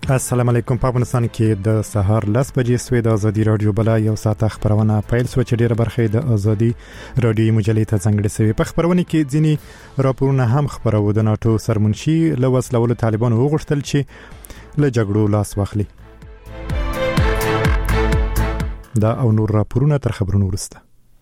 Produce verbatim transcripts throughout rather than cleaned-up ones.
السلام علیکم. په افغانستان کې د سهار لس بجې سوي د ازادي رادیو بلا یو ساعت خبرونه پیل سو چې ډیره برخه د ازادي رادیو مجلې ته څنګه سوي. په خبرونه کې ځینی راپورونه هم خبرو د ناتو سرمنشي له وسلولو طالبانو وغوښتل چې له جګړو لاس واخلي. دا او نور راپورونه تر خبرونو وروسته.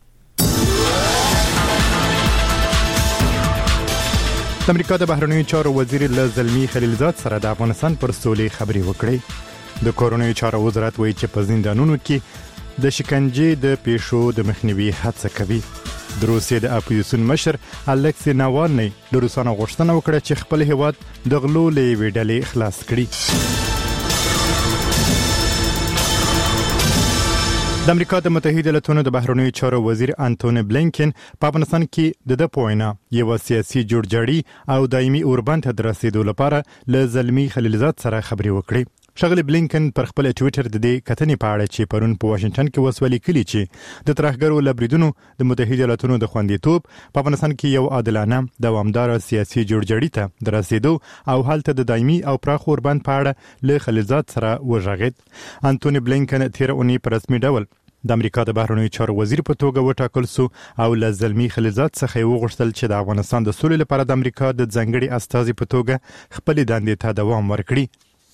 د امریکا د بهرنیو چارو وزیر له زلمی خلیلزاد سره د افغانستان پر سولې خبرې وکړې. د کورونو چارو وزارت وایي چې په زندانونو کې د شکنجې د پیښو د مخنیوي هڅه کوي. د روسیې د اپوزیسیون مشر الکسی ناوالنی د روسانو غوښتنه وکړه چې خپل هیواد د غلو له یوې ډلې خلاص کړي. د امریکا د متحده ایالاتونو د بهرنیو چارو وزیر انټونی بلینکن په افغانستان کې د د پوینا یو سیاسي جوړجاړي او دایمي اوربند ته رسیدو لپاره له زلمی خلیلزاد سره خبرې وکړې. شغل بلینکن پر خپل ټوئیټر د دې کتنې په اړه چې پرون په واشنگټن کې وسولې کلی چې د ترهګرو لبریدونو د متحده ایالاتونو د خوندیتوب په افغانستان کې یو عادلانه دوامدار سیاسي جوړجاړي ته د رسیدو او حالت د دایمي او پراخ اوربند په اړه له خلیلزاد سره وژغید. انټونی بلینکن تیر اونۍ په رسمي ډول د امریکا د بهرنیو چارو وزیر په توګه وټاکل سو او له زلمی خلیلزاد څخه وغوښتل چې د افغانستان د سولې لپاره د امریکا د ځنګړي استازي په توګه خپل دندې ته دوام ورکړي.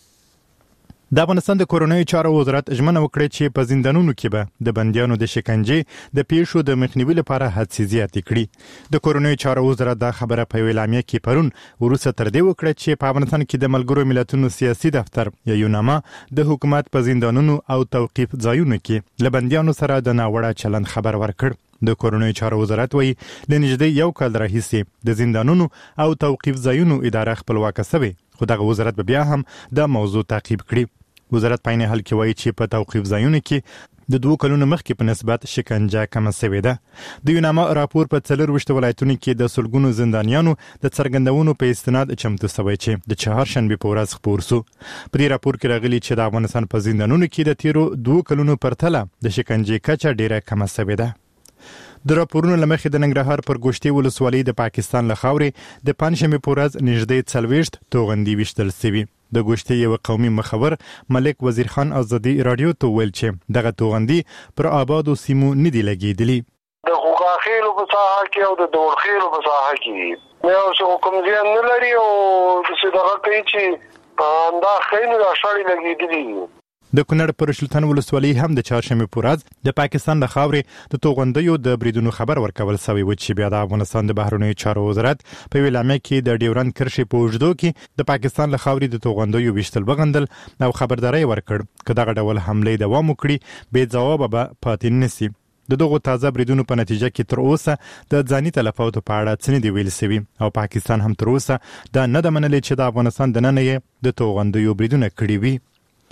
د افغانستان د کورونو چارو وزارت ژمنه وکړه چې په زندانونو کې به د بنديانو د شکنجې د پیښو د مخنیوي لپاره هڅې زیاتې کړي. د کورونو چارو وزارت دا خبره په اعلامیه کې پرون وروسته تر دې وکړه چې په افغانستان کې د ملګرو ملتونو سیاسي دفتر یا یوناما د حکومت په زندانونو او توقيف ځایونو کې له بنديانو سره د ناوړه چلند خبر ورکړ. د کورونو چارو وزارت وایي لنږدې یو کال راهیسې د زندانونو او توقيف ځایونو اداره خپلواکه شوه، خو دغه وزارت به بیا هم د موضوع تعقیب کړي. وزارت په عین حال کې وایي چې په توقيف ځایونو کې د دوه کلونو مخکې په نسبت شکنجه کم شوې ده. د یوناما راپور په څلور وشت ولایتونو کې د سلګونو زندانیانو د څرګندونو په استناد چمتو شوی چې د چهارشنبه په ورځ خبر شو. په دې راپور کې راغلي چې د افغانستان په زندانونو کې د تیرو دوه کلونو پرتله د شکنجې کچه ډیره کم شوې ده. د راپورونو لمخې د ننګرهار پر ګوشتي ولسوالۍ د پاکستان له خاورې د پنځمه په ورځ نږدې څلوېښت توغندي وشتل شوي. د ګوشتي یو قومي مخور ملک وزیر خان ازادي رادیو ته ویل چې دغه توغندي پر آبادو سیمو نه دی لګیدلی. د خوګاخیلو په ساحه کې او د دورخیلو په ساحه کې نو څه کوم ځای نه لري او څه دغه کوي چې انده خینو د شړې لګیدلی. د کونړ پر شلتن ولسوالۍ هم د چهارشنبه په ورځ د پاکستان د خاورې د توغندیو د بریدونو خبر ورکول شوی و چې بیا د افغانستان د بهرنیو چارو وزارت په اعلامیه کې د ډیورند کرښې په اوږدو کې د پاکستان له خاورې د توغندیو وشتل وغندل او خبرداري ورکړ چې دغه ډول حمله دوام وکړي بې ځواب به پاتې نشي. د دغه تازه بریدونو په نتیجه کې تر اوسه د ځاني تلفاتو په اړه څه نه دی ویل شوی او پاکستان هم تر اوسه دا نه د منلې چې د افغانستان د نن یې د توغندیو بریدونه کړی وي.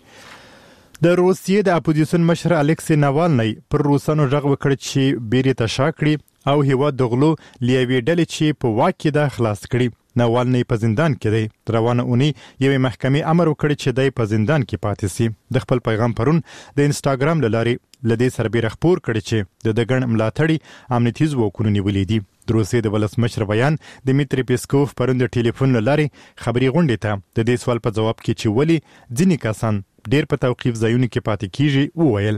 د روسیې د اپوزیسیون مشر الکسی ناوالنی پر روسانو غږ وکړ چې بیرې ته شا کړي او هیواد د غلو لیوي ډلې چې په واک کې ده خلاص کړي. ناوالنی په زندان کې دی. روانه اونۍ یوې محکمې امر وکړ چې دی په زندان کې پاتې شي. د خپل پیغام پرون د انسټاګرام له لارې لدې سربېره خبر کړي چې د دګن ملاتړي امنیتي ځواکونو نیولې دي. د روسیې د ولسمشر بیان دمیتری پیسکوف پرون د ټلیفون له لارې خبري غونډې ته د دې سوال په جواب کې چې ولی ځینې کسان ډیر په توقيف ځایونو کې پاتې کیږي وویل.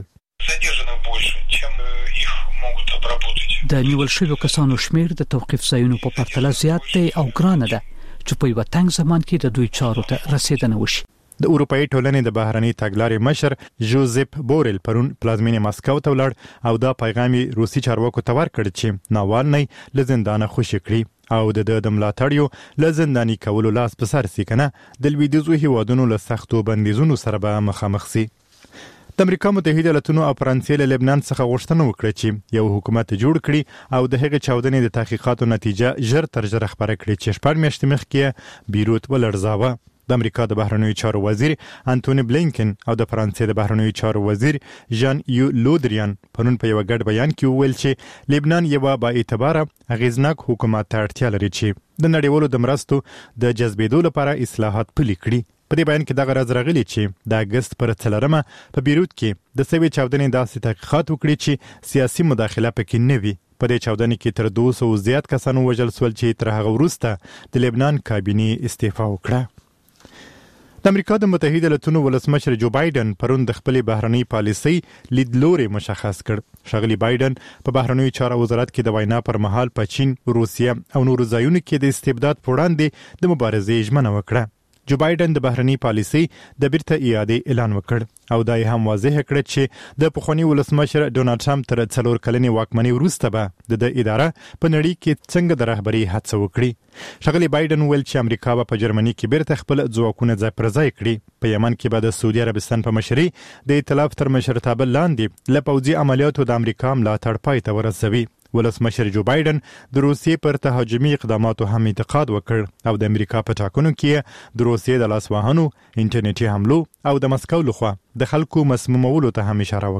د نیول شویو کسانو شمیر د توقيف ځایونو په پرتله زیات دی او ګرانه ده چې په یو تنګ زمان کې د دوی چارو ته رسیدنه وشي. د اروپאי ټولنې د بهرنی تګلارې مشر جوزپ بورل پرون پلازمینې مسکو ته ولاړ او دا پیغام روسي چارواکو ته ورکړ چې ناوالنی له زندانه خوشي کړي او د د ملاتړیو له زنداني کولو لاس په سر سي کنه د لویدیځو هیوادونو له سختو بندیزونو سره به مخامخ سي. د امریکا متحده ایالاتونو او فرانسې له لبنان څخه غوښتنه وکړه چې یو حکومت جوړ کړي او د هغې چاودنې د تحقیقاتو نتیجه ژر تر ژره خبره کړي چې شپږ میاشتې مخکې بیروت ولړزاوه. د امریکا د بهرنیو چارو وزیر انټونی بلینکن او د فرانسې د بهرنیو چارو وزیر ژان یو لودریان پرون په یو ګډ بیان کې وویل چې لبنان یو با اعتباره اغیزناک حکومت ته اړتیا لري چې د نړیوالو د مرستو د جذبېدو لپاره اصلاحات پلي کړي. په دې بیان کې دغه راز راغلی چې د اگست پر څلورمه په بیروت کې د سوي چاودنې داسې تحقیقات وکړي چې سیاسي مداخله پکې نه وي. په دې چاودنې کې تر دوه سوه زیات کسانو وژل شول چې تر هغه وروسته د لبنان کابینې استعفا وکړه. د امریکا د متحده ایالاتونو ولسمشر جو بایدن پرون د خپل بهرنی پالیسي لیدلوري مشخص کړ. شغلی بایدن په بهرنی چارو وزارت کې د وینا پر مهال په چین، روسیه او نورو ځایونو کې د استبداد پر وړاندې د مبارزې ژمنه وکړه. جو بایدن د بهرنی پالیسي د بیرته اعاده اعلان وکړ او دا یې هم واضح کړ چې د پخوانی ولسمشر ډونالد ټرمپ تر څلور کلنې واکمنۍ وروسته به د اداره په نړۍ کې څنګه د رهبرۍ هڅه وکړي. شغلی بایدن ویل چې امریکا به په جرمني کې بیرته خپل ځواکونه ځای پر ځای کړي. په یمن کې به د سعودي عربستان په مشرۍ د ائتلاف تر مشرتابه لاندې له پوځي عملیاتو د امریکا ملاتړ پای ته ورسوي. ولسمشر جو بایدن د روسیې پر تهاجمي اقداماتو هم انتقاد وکړ او د امریکا په ټاکنو کې د روسیې د لاس وهنو، انټرنیټي حملو او د مسکو لخوا د خلکو مسمومولو ته هم اشاره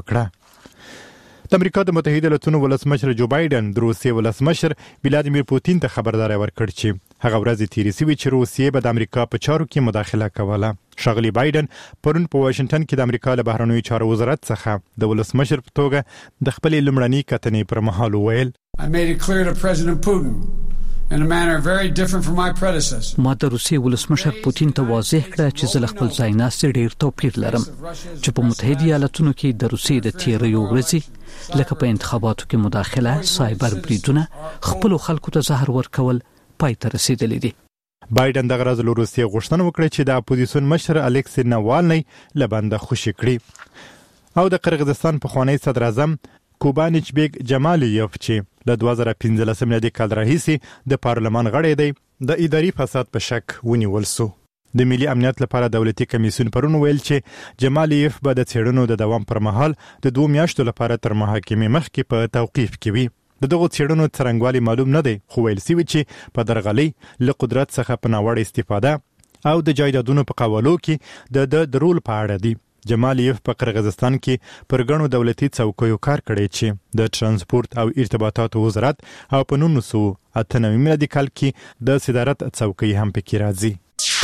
وکړه. د امریکا د متحده ایالاتونو ولسمشر جو بایدن د روسیې ولسمشر ولادیمیر پوتین ته خبرداری ورکړ چې هغه ورځ تیرې شوې چې روسیې به د امریکا په چارو کې مداخله کوله. شغلی بایدن پرون په واشنگټن کې د امریکا له بهرنیو چارو وزارت څخه د ولسمشر په توګه د خپل لمړنۍ کتنې پر مهال وویل I made it clear to President Putin in a manner very different from my predecessor. ما د روسیې ولسمشر پوتین ته واضح کړ چې زه خپل ځای ناستې ډیر توپیر لرم چې په متحده ایالاتونو کې د روسیې د تیریو ورځې لکه په انتخاباتو کې مداخله، سایبر بریدونه، خپل خلکو ته زهر ورکول پای ته رسیدلې دي. بایدن دغه ورځ له روسیې غوښتنه وکړه چې د اپوزیسیون مشر الکسی ناوالنی له بنده خوشي کړي او د قرغیزستان پخوانی صدر اعظم کوبانیچ بیگ جمالیوف چې له دوه زره پنځلس میلادي کال راهیسې د پارلمان غړی دی د اداري فساد په شک ونیول سو. د ملي امنیت لپاره دولتي کمیسیون پرون ویل چې جمالیوف به د څېړنو د دوام پر مهال د دوه میاشتو لپاره تر محاکمې مخکې په توقیف کې وي. د دغه څېړنو څرنګوالي معلوم نه دی، خو ویل شوی چې په درغلۍ، له قدرت څخه په ناوړه استفاده او د جایدادونو په قوالو کې د د رول په اړه دی. جمالیوف په قرغیزستان کې پر ګڼو دولتي څوکیو کار کړی چې د ترانسپورت او ارتباطاتو وزارت او په نولس سوه اته نوي میلادي کال کې د صدارت څوکۍ هم پکې راځي.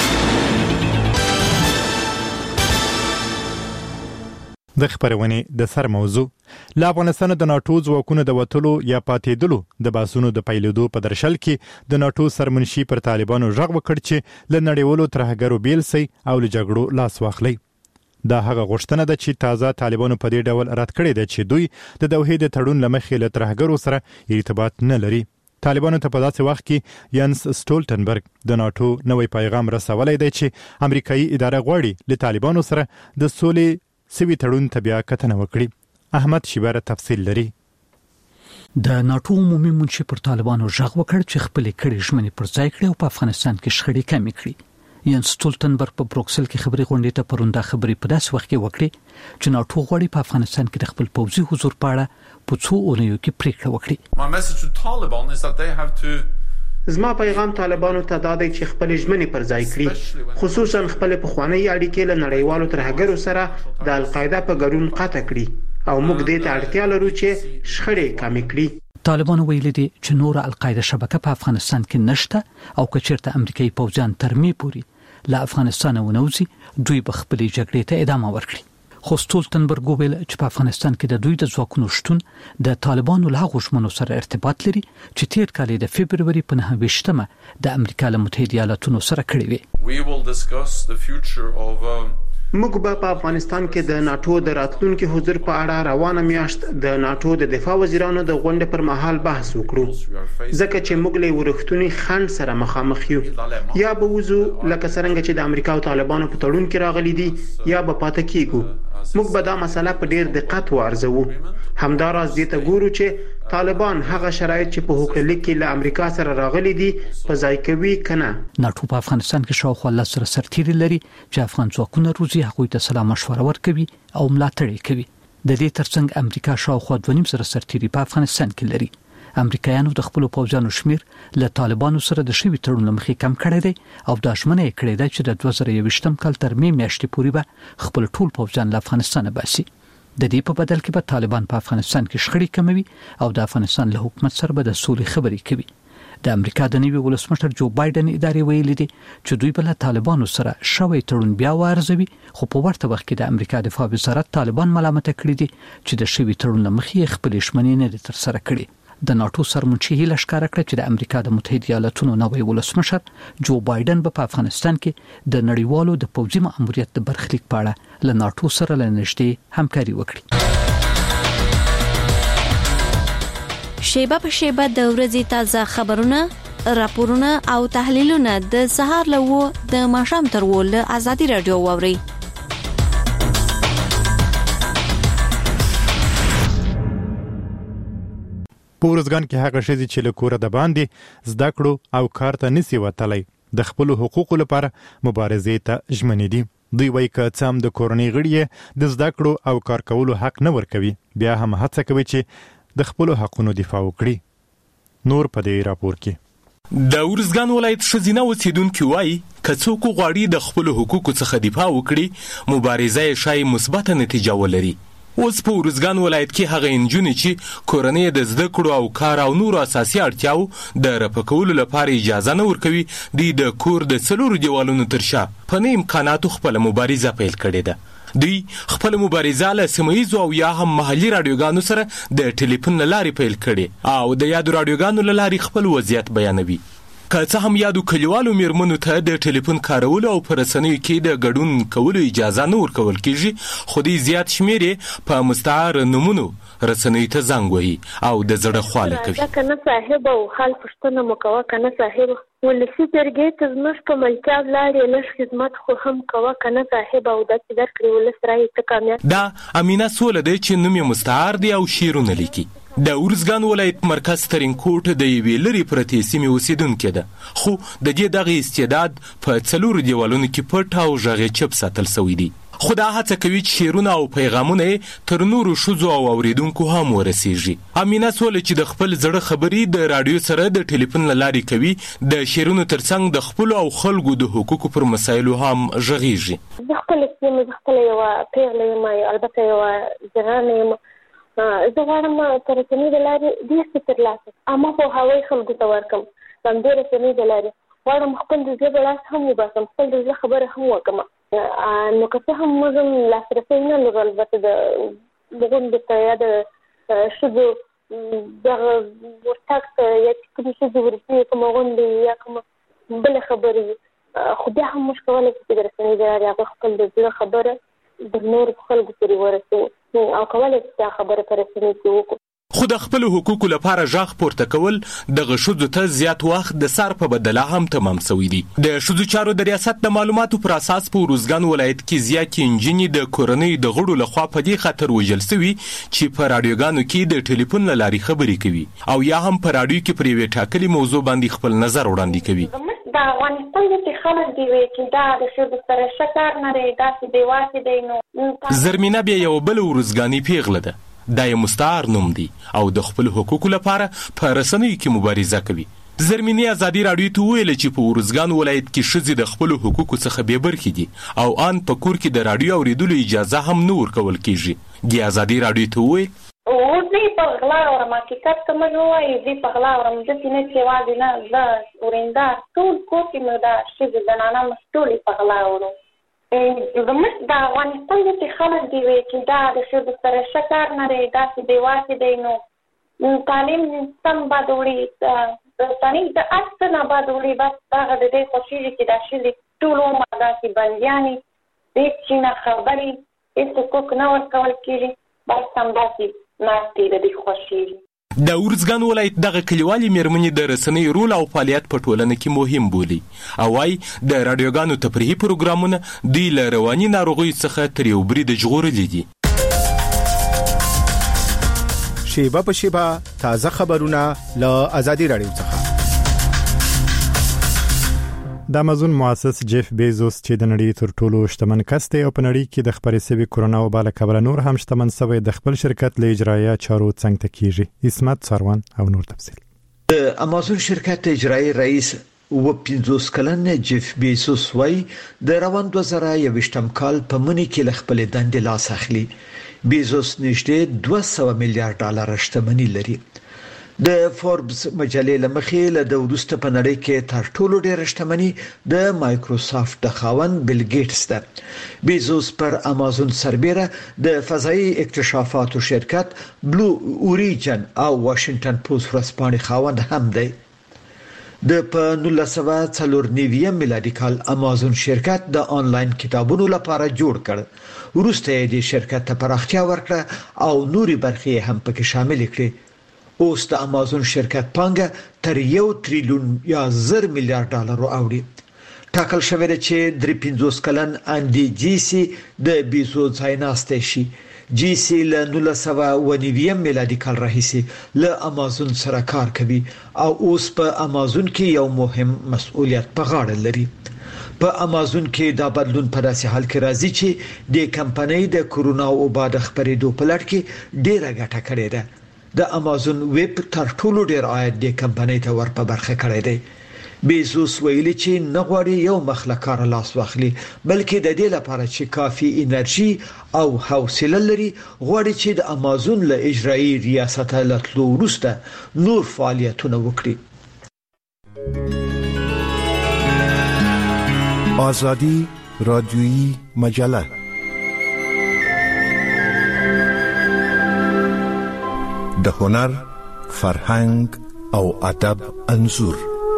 د خبرونې د سر موضوع له افغانستان د ناتو ځواکونو د وټلو یا پاتېدلو د باسونو د پیلېدو په درشل کې د ناتو سرمنشي پر طالبانو ژغ وکړ چې له نړیوالو ترهګرو بیل سي او له جګړو لاس واخلي. دا هغه غوښتنه ده چې تازه طالبانو په دې ډول رد کړې ده چې دوی د دوحې د تړون لمخې له ترهګرو سره ارتباط نه لري. طالبانو ته په داسې وخت کې یانس سټولټنبرګ د ناتو نوې پیغام رسولی دی چې امریکایي اداره غواړي له طالبانو سره د سولې سوي تړون ته بیا کتنه وکړي. احمد شیبر تفصیل لري. د ناتو عمومي منشي پر طالبانو ژغ وکړ چې خپل کړي ژمنې پر ځای کړي او په افغانستان کې شخړې کمې کړي. یانس سټولټنبرګ په بروکسل کې خبري غونډې ته پرونده خبري په داس وخت کې وکړي چې ناتو غواړي په افغانستان کې د خپل پوځي حضور په اړه په څو اونیو کې پریکړه وکړي. My message to Taliban is that they have to زما پیغام طالبانو ته دا دی چې خپل ژمنې پر ځای کړي، خصوصا خپل پخوانی اړیکې له نړیوالو ترهګرو سره د القاعده په ګډون قطع کړي او موږ دې ته اړتیا لرو چې شخړې کمې کړي. طالبانو ویلي دي چې نور القاعده شبکه په افغانستان کې نشته او که چیرته امریکایي پوځیان ترمي پوري له افغانستان ونوځي دوی به خپل جګړې ته ادامه ورکړي. خو سټولټنبرګ ویل چې په افغانستان کې د دوی د ځواکونو شتون د طالبانو له غوښمنو سره ارتباط لري چې تیر کال د فبرवरी په نهه ویشتمه د امریکا له متحده ایالاتونو سره کړی وي. We will discuss the future of um... موږ به په افغانستان کې د ناتو د راتلونکي حضور په اړه روانه میاشت د ناتو د دفاع وزیرانو د غونډې پر مهال بحث وکړو، ځکه چې موږ له ورښتونی خنډ سره مخامخ یو. یا به وځو لکه څنګه چې د امریکا او طالبانو په تړون کې راغلي دي، یا به پاتې کیږو. موږ به دا مسله په ډیر دقت وارزوو. همداراز دې ته ګورو چې طالبان هغه شرایط چې په هوکړه کې له امریکا سره راغلي دي په ځای کوي کنه. ناتو په افغانستان کې شاوخوا لس سره سرتیري لري چې افغان ځواکونه روزي هغوی ته سلا مشوره ورکوي او ملاتړ کوي. د دې ترڅنګ امریکا شاوخوا دوه نیم سره سرتیري په افغانستان کې لري. امریکایانو د خپل پوځیانو شمیر له طالبانو سره د شوی تړون لمخې کم کړی دی او د اشمنه کړی دی چې د دوه زره یوویشتم کال تر می میاشتې پورې به خپل ټول پوځیان له افغانستان باسي. د دې په بدل کې به طالبان په افغانستان کې شخړې کموي او د افغانستان له حکومت سره به د سولې خبرې کوي. د امریکا د نوي ولسمشر جو بایدن ادارې ویلي دي چې دوی بل طالبانو سره شوی تړون بیا وارزوي، خو په ورته وخت کې د امریکا دفاع وزارت طالبان ملامت کړی دي چې د شوی تړون لمخې خپل ژمنې نه تر سره کړي. د ناتو سرمنشي لشکره کړ چې د امریکا د متحده ایالاتونو نوی ولسمشر جو بایدن په افغانستان کې د نړیوالو د پوځي مأموریت د برخلیک په اړه له ناتو سره لنږدې همکاري وکړي. شیبه په شیبه د ورځې تازه خبرونه، راپورونه او تحلیلونه د سهار له و د ماښام تر و له ازادي رادیو واوري. په ورځګان کې هغه شې چې له کوره د باندې زده کړو او کار ته نسی وتلی د خپل حقوقو لپاره مبارزې ته ژمنې دي. دوی وایي که څه هم د کورنۍ غړي د زده کړو او کار کولو حق نه ورکوي، بیا هم هڅه کوي چې د خپل حقونو دفاع وکړي. نور په دې راپور کې د ورځګان ولایت ښځینه اوسیدونکي وایي که څوک غواړي د خپل حقوقو څخه دفاع وکړي، مبارزه یې شاید مثبته نتیجه ولري. اوس په ورځګان ولایت کې هغه انجونې چې کورنۍ د زده کړو او کار او نور اساسي اړتیاو د رفع کولو لپاره اجازه نه ورکوي، دوی د کور د څلورو دیوالونو تر شا په نه امکاناتو خپله مبارزه پیل کړې ده. دوی خپل مبارزه له سیمه ییزو او یا هم محلي راډیوګانو سره د ټلیفون له لارې پیل کړې او د یادو راډیوګانو له لارې خپل وضعیت بیانوي. که څه هم یادو کلیوالو میرمنو ته د ټلیفون کارولو او په رسنیو کې د ګډون کولو اجازه نه ورکول کېږي، خو دوی زیات شمېر یې په مستعار نومونو رسنیو ته زنګ وهي او د زړه خواله کوي. که نه صاحب او حال پوښتنه مو کوه، که نه صاحب ولسي جرګې ته زموږ په ملتیا ولاړې لږ خدمت خو هم کوه، که نه صاحب او داسې درکړې ولس رایې ته کامیاب. دا امینه سوله دی چې نوم یې مستعار دی او شعرونه لیکي. د ورځګان ولایت مرکز ترینکوټ د یوې لرې پرتې سیمې اوسیدونکې ده، خو د دې دغه استعداد په څلورو دیوالونو کې پټ او غږ چپ ساتل سوی دی. خو دا هڅه کوي چې شعرونه او پیغامونه تر نورو ښځو او اوریدونکو هم ورسیږي. امینه سوله چې د خپل زړه خبرې د راډیو سره د ټلیفون له لارې کوي، د شعرونو ترڅنګ د خپلو او خلکو د حقوقو پر مسایلو هم غږیږي. زه خپله یم، زه خپله یوه پیغله یم، البته یوه جنانه یم. زه غواړم په رسنۍ د لارې ډېر څه ترلاسه عامه پوهاوی خلکو ته ورکړم. په همدې رسنۍ د لارې غواړم خپل د زړه لاس هم وباسم، خپل د زړه خبره هم وکړم. نو که څه هم موږ لاسرسی نه لرو البته د غونډې ته یا د ښځو دغه ورتګ ته یا چې کومې ښځې ورځي کومه غونډې یا کومه بله خبرې، خو بیا هم موږ کولی شو چې د رسنۍ د لارې هغه خپل د زړه خبره د نورو خلکو پورې ورسوو او کولی شو چې خبره په رسنۍ کې وکړو. خو د خپل حقوقو لپاره غږ پورته کول دغه ښځو ته زیات وخت د سر په بدله هم تمام سوی دی. د ښځو چارو د ریاست د معلوماتو پر اساس په ورځګان ولایت کې زیاتې نجونې د کورنۍ د غړو لخوا په دې خاطر وژل سوي چې په راډیوګانو کې د ټلیفون له لارې خبرې کوي او یا هم په راډیو کې پر یوې ټاکلې موضوع باندې خپل نظر وړاندې کوي. د افغانستان چې خلک دی وي چې دا د ښځو سره ښه کار نه دی، داسې بې واسې دی. نو زرمینه بیا یوه بله ورځګانۍ پیغله ده، دا یې مستعار نوم دی او د خپل حقوقو لپاره په رسنیو کې مبارزه کوي. زرمینې ازادي راډیو ته وویل چې په ورځګان ولایت کې ښځې د خپلو حقوقو څخه بې برخې دي او ان په کور کې د راډیو اورېدلو اجازه هم نه ورکول کېږي. دې ازادي راډیو ته وویل زه په غلا اورم، حقیقت ته موږ ووایو زه په غلا اورم، داسې نه چې یوازې نه زه ورېندار ټول کور کې مو دا ښځې زنانه مو ټولې په غلا اورو. زموږ د افغانستان چې خلک دی وي چې دا د ښځو سره ښه کار نه دی، داسې بې واسې دی. نو تعلیم سم باید وړي، تعلیم د هر څه نه باید وړي، بس هغه د دې خوښېږي چې دا ښځې ټول عمر داسې بندیانې هېڅ شي نه خبرې، هېڅ حقوق نه ورکول کېږي، بس همداسې ناستې د دې خوښېږي. د ورځګان ولایت دغه کلیوالي میرمنې د رسنۍ رول او فعالیت په ټولنه کې مهم بولي او وايي د راډیوګانو تفریحي پروګرامونه دوی له رواني ناروغیو څخه تر یو برید ژغورلي دي. شیبه په شیبه تازه خبرونه له ازادي راډیو څخه. د امازون مؤسس جیف بیزوس چې د نړۍ تر ټولو شتمن کس دی او په نړۍ کې د خپرې شوی کرونا وبا له کبله نور هم شتمن شوی د خپل شرکت له اجرایه چارو څنګه تکیږي. اسمت سروان او نور تفصیل. د امازون شرکت اجرایی رئیس و پنځوس کلن جیف بیزوس وايي د روان دوه زره یوویشتم کال په مني کې له خپل دندې لاس اخلي. بیزوس نږدې دوه سوه میلیارډ ډالر شتمني لري. د فوربس مجلې لمخې له د وروسته په نړۍ کې تر ټولو ډېر شتمني د مایکروسافت د خاوند بیل ګیټس ده. بیزوس پر امازون سربېره د فضایي اکتشافاتو شرکت بلو اوریجن او واشنگټن پوسټ ورځپاڼې خاوند هم دی. د په نولس سوه څلور نوي میلادي کال امازون شرکت د آنلاین کتابونو لپاره جوړ کړ. وروسته یې د شرکت ته پراختیا ورکړه او نوري برخې هم پکې شامل کړې. اوس د امازون شرکت پانګه تر یو تریلیون یا زر میلیارډ ډالر اوړي. ټاکل شوی دی چې درې پنځوس کلن اندي جیسی د بیزو ځایناستی شي. جیسی له نولس سوه اوه نوي میلادي کال راهیسې له امازون سره کار کوي او اوس په امازون کې یو مهم مسؤلیت په غاړه لري. په امازون کې دا بدلون په داسې حال کې راځي چې د کمپنۍ د کورونا وبا د خپرېدو په لړ کې ډېره ګټه کړې ده. د امازون ویب تر ټولو ډېر عاید د کمپنۍ ته ور په برخه کړی دی. بیزوس ویلي چې نه غواړي یو مخلکار لاس واخلي بلکې د دې لپاره چې کافي انرژي او حوصله لري غواړي چې د امازون له اجرایي ریاست له تلو وروسته نور فعالیتونه وکړي. آزادی رادیویی مجله د هنر، فرهنګ او ادب انځور.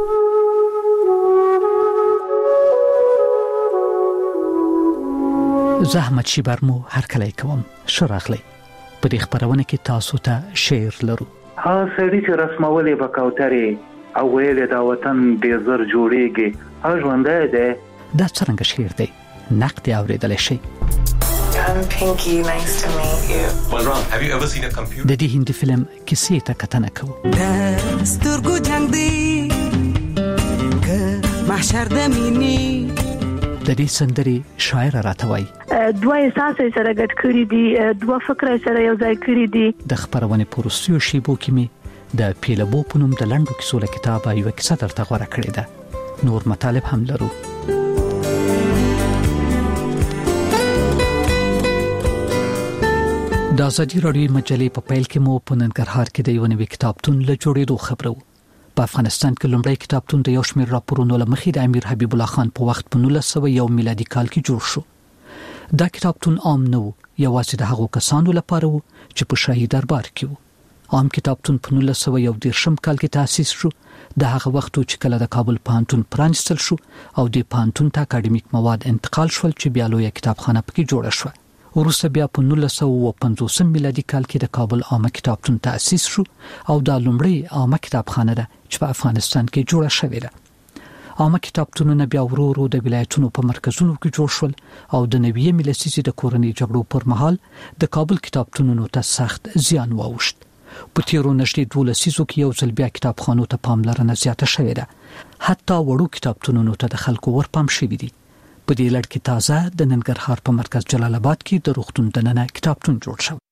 زحمت شي برمو هر کله کوم شراغلی په دې خبرونه کې تاسو ته شعر لرو. ها سړی چې رسمولې بکاوتري او ویل دا وطن دې زر جوړيږي ها ژوندې ده. دا څنګه شعر دی؟ نقد اوریدل شي. I'm Pinky, nice to meet you. Well, Ron, have you ever seen a computer? د دې هندي فلم کیسې ته کتنه کوو. دستورګو جنگ دی که محشر د مینې. د دې سندرې شاعر راتوي. دوه احساس سره ګډ کړی دي، دوه فکر سره یو ځای کړی دي. د خبرونه پروسیو شیبو کې می د پیلبو پونم د لندو کیسو له کتابه یو کیسه درته غوړه کړې ده. نور مطالب هم لرو. د ازادي راډیو مجلې په پیل کې مو په ننګرهار کې د یو نوي کتابتون له جوړېدو خبرو. په افغانستان کې لومړی کتابتون د یو شمېر راپورونو له مخې د امیر حبیب الله خان په وخت په نولس سوه یو میلادي کال کې جوړ شو. دا کتابتون عام نه و، یوازې د هغو کسانو لپاره و چې په شاهي دربار کې وو. عام کتابتون په نولس سوه یو دېرشم کال کې تأسیس شو. د هغه وخت چې کله د کابل پوهنتون پرانیستل شو او د پوهنتون ته اکاډمیک مواد انتقال شول چې بیا لویه کتابخانه پکې جوړه شوه. وروسته بیا په نولس سوه اوه پنځوس میلادي کال کې د کابل عامه کتابتون تأسیس شو او دا لومړی عامه کتابخانه ده چې په افغانستان کې جوړه شوې ده. عامه کتابتونونه بیا ورو ورو د ولایتونو په مرکزونو کې جوړ شول او د نوې ملسیزي د کورنۍ جګړو پر مهال د کابل کتابتونونو ته سخت زیان واوښت. په تیرو نږدې دولس لسیزو کې یو ځل بیا کتابخانو ته پاملرنه زیاته شوې ده. حتی وړو کتابتونونو ته د خلکو ورپام شوي دي. په دې لړ کې تازه د ننګرهار په مرکز جلال آباد کې د روغتون دننه کتابتون جوړ شو.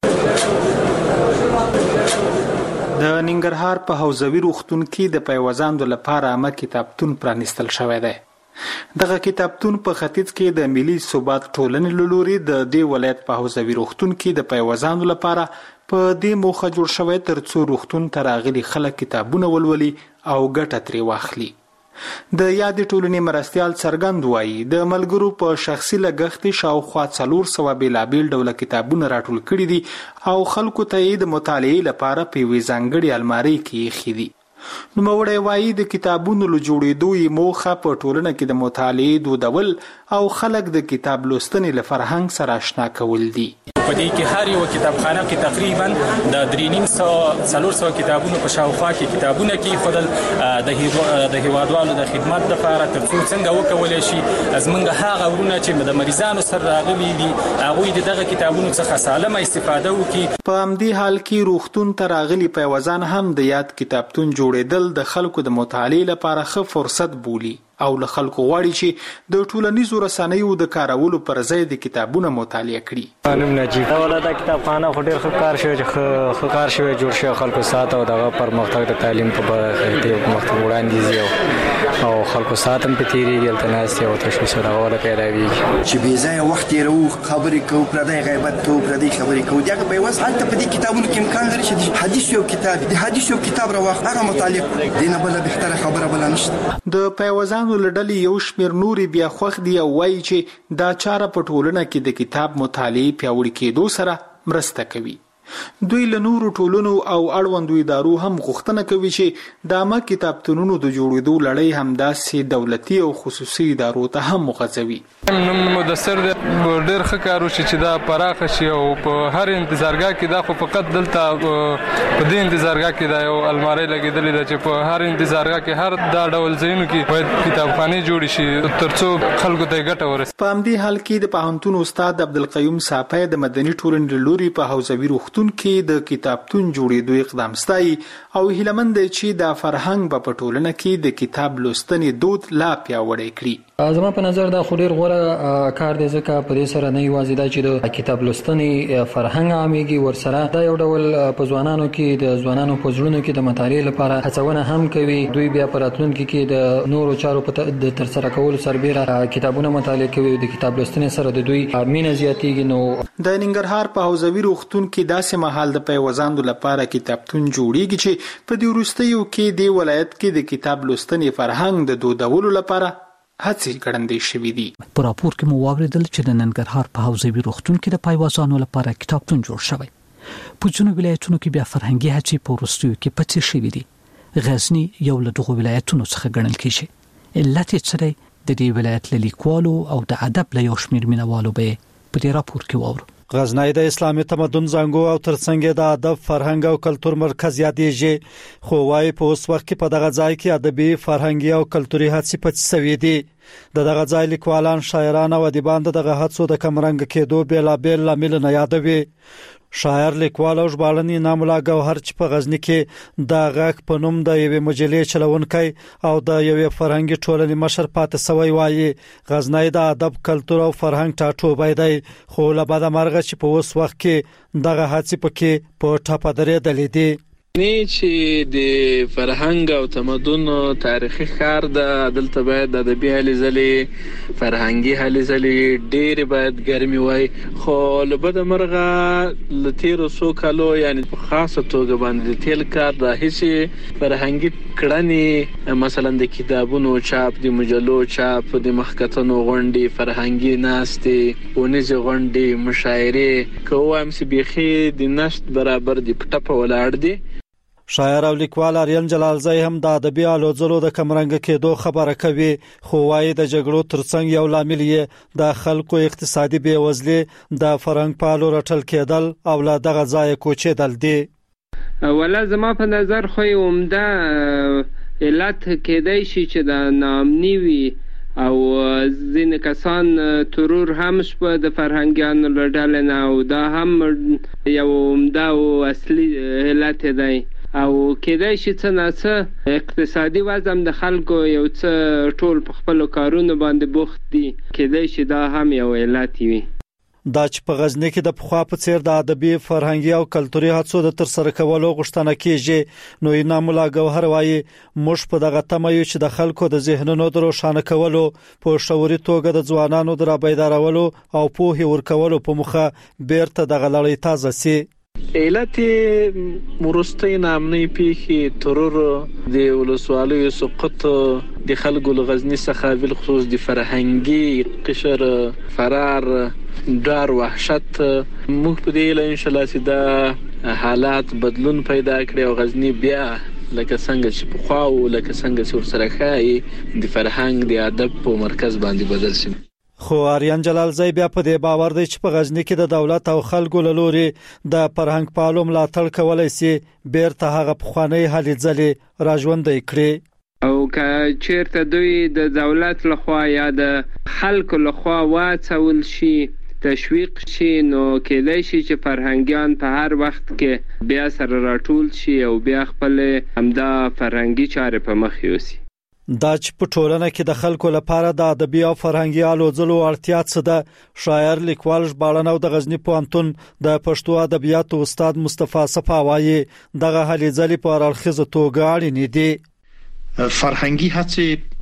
د ننګرهار په حوزوي روغتون کې د پیوځاندو لپاره عامه کتابتون پرانیستل شوی دی. دغه کتابتون په ختیځ کې د ملي ثبات ټولنې له لوري د دې ولایت په حوزوي روغتون کې د پیوځاندو لپاره په دې موخه جوړ شوی ترڅو روغتون ته راغلي خلک کتابونه ولولي او ګټه ترې واخلي. د یادې ټولنې مرستیال څرګند وایي د ملګرو په شخصي لګښت شاوخوا څلور سوه بېلابېل ډوله کتابونه راټول کړي دي او خلکو ته یې د مطالعې لپاره په یوې ځانګړې المارۍ کې ایښي دي. نوموړی وایي د کتابونو له جوړېدو یې موخه په ټولنه کې د مطالعې دودول او خلک د کتاب لوستنې له فرهنګ سره اشنا کول دي. په دې کې هر یو کتابخانه کې تقریبا د درې نیم سوه څلور سوه کتابونو په شاوخوا کې کتابونه کېښودل د د هیوادوالو د خدمت لپاره ترڅو څنګه وکولی شي زموږ هغه ورونه چې د مریضانو سره راغلي دي هغوی د دغه کتابونو څخه سالمه استفاده وکړي. په همدې حال کې روغتون ته راغلي پیوځان هم د یاد کتابتون جوړېدل د خلکو د مطالعې لپاره ښه فرصت بولي او له خلکو غواړي چې د ټولنیزو رسنیو د کارولو پر ځای د کتابونو مطالعه کړي. نوم نجیب ولدا کتابخانه خو ډېر ښه کار شوی چې ښه کار شوی جوړ شوی خلکو ساته او دغه پرمختګ د تعلیم په برخه کې پرمختګ وړاندیز یو او خلکو ساتم په تیریږي التناس او تشویش راوړل پیدا ویږي چې بې ځای وخت یې رو خبرې کوو پردی غیبت کوو پردی خبرې کوو دغه په واسه هلته په دې کتابونو کې امکان لري چې حدیث یو کتاب د حدیث یو کتاب راوخ هغه متعلق دینه بل بهتره خبره بل نشته د پیوزانو لړلې یو شمیر نوري بیا خوخ دی وایي چې دا چاره په ټولنه کې د کتاب مطالعه پیاوړي کېدو سره مرسته کوي. دوی له نورو ټولنو او اړوندو ادارو هم غوښتنه کوي چې د عامه کتابتونونو د جوړېدو لړۍ همداسې دولتي او خصوصي ادارو ته هم مغځوي. نن مدثر ډېر ښه کار وشي چې دا پراخه شي او په هر انتظارګاه کې دا خو فقط دلته په دې انتظارګاه کې دا یو المارۍ لګېدلې ده چې په هر انتظارګاه کې هر دا ډول ځایونو کې باید کتابخانې جوړې شي تر څو خلکو ته ګټه ورسي. په همدې حال کې د پوهنتون استاد عبدالقیوم صافی د مدني ټولنې له لوري په حوزوي روغتون کې د کتابتون جوړېدو اقدام ستایي او هیله مند دی چې دا فرهنګ به په ټولنه کې د کتاب لوستنې دود لا پیاوړی کړي. زما په نظر دا خو ډېر غوره کار دی ځکه په دې سره نه یوازې دا چې د کتاب لوستنې فرهنګ عامېږي ورسره دا یو ډول په ځوانانو کې د ځوانانو په زړونو کې د مطالعې لپاره هڅونه هم کوي. دوی بیا په راتلونکي کې د نورو چارو په د ترسره کولو سربېره کتابونه مطالعه کوي د کتاب لوستنې سره د دوی مینه زیاتېږي. نو د ننګرهار په حوزوي روغتون کې داسې مهال د پیوزاندو لپاره کتابتون جوړیږي چې په دې وروستیو کې د ولایت کې د کتاب لوستنې فرهنګ د دودولو لپاره هڅې ګړندې شوې دي. په راپور کې مو واوریدل چې د ننګرهار په حوزوي روغتون کې د پیوزانو لپاره کتابتون جوړ شوی. په ځینو ولایتونو کې بیا فرهنګي هڅې په وروستیو کې پاتې شوې دي. غزنی یو له دغو ولایتونو څخه ګڼل کېږي. علت یې څه دی؟ د دې ولایت له لیکوالو او د ادب له یو شمېر مینوالو به په دې راپور کې واورو. غزنی د اسلامي تمدن زنګو او ترڅنګ د ادب فرهنګ او کلتور مرکز یادېږي خو وايي په اوس وخت کې په دغه ځای کې ادبي فرهنګي او کلتوري هڅې پاتې شوې دي. د دغه ځای لیکوالان شاعران او ادیبان دغه هڅو د کمرنګ کېدو بېلابېل لامل نه یادوي. شاعر لیکوال او ژباړن ناملا ګوهر چې په غزنی کې د غاک په نوم د یوې مجلې چلونکي او د یوې فرهنګي ټولنې مشر پاتې سوی وایي غزنی د ادب کلتور او فرهنګ ټاټوبی دی خو له بده مرغه چې په اوس وخت کې دغه هڅې پکې په ټاپه درېدلې دي. نه چې د فرهنګ او تمدن تاریخي ښار د دلته باید د ادبي هلې ځلې فرهنګي هلې ځلې ډېرې باید ګرمې وای خو له بده مرغه له تېرو څو کالو یعنې په خاصه توګه باندې د تېل کار د هیڅې فرهنګي کړنې مثلا د کتابونو چاپ د مجلو چاپ د مخکتنو غونډې فرهنګي ناستې ونیزې غونډې مشاعرې که ووایم چې بیخي د نشت برابر د پټپه ولاړ دي. شاعر او لیکوال آریان جلالزی هم د ادبي الوزلو د کمرنګ کېدو خبره کوي خو وايي د جګړو ترڅنګ یو لامل یې د خلکو اقتصادي بیوزلي د فرهنګ پالو رټل کېدل او لا دغه ځای کوچېدل دي. ولا زما په نظر خو عمده علت کېدای شي چې د ناامني وي او ځینې کسان ترور هم شپه د فرهنګیانو له ډلې نه او دا هم یو عمده او اصلي علت دی او کېدای شي څه ناڅه اقتصادي وضع د خلکو یو څه ټول په خپلو کارونو باندې بوخت دي کېدای شي دا هم یو علت وي. دا چې په غزنی کې د پخوا په څیر د ادبي فرهنګي او کلتوري هڅو د ترسره کولو غوښتنه کیږي نو انعام الله ګوهر وایي موږ په دغه تمه یو چې د خلکو د ذهنونو د روښانه کولو په شعوري توګه د ځوانانو د رابیدارولو او پوهې ورکولو په مخه بیرته دغه لړۍ تازه سي. علت مرستي نامني پیخي ترور د ولسوالۍ سقط د خلکو لغزنی څخه بل خصوص د فرهنګي قشر فرار ډار وحشت موږ په دې له ان شاء الله چې دا حالات بدلون پیدا کړي او غزنی بیا لکه څنګه چې په خواو لکه څنګه چې ورسره خای د فرهنګ د ادب په مرکز باندې بدل شي. خو آریان جلالزی بیا په دې باور دی چې په غزنی کې د دولت او خلکو له لوري د فرهنګ پالو ملاتړ کولای شي بیرته هغه پخوانی هلې ځلې راژوندۍ کړي او که چیرته دوی د دولت لخوا یا د خلکو لخوا واڅول شي تشویق شي نو کېدای شي چې فرهنګیان په هر وخت کې بیا سره راټول شي او بیا خپل همدا فرهنګي چارې په مخ یوسي. دا چې په ټولنه کې د خلکو لپاره د ادبي او فرهنګي الوزلو اړتیا څه ده شاعر لیکوال ژباړن او د غزنی پوهنتون د پښتو ادبیاتو استاد مصطفی صفا وایي دغه هلې ځلې په اړخیزه توګه اړینې دي. فرهنګي هڅې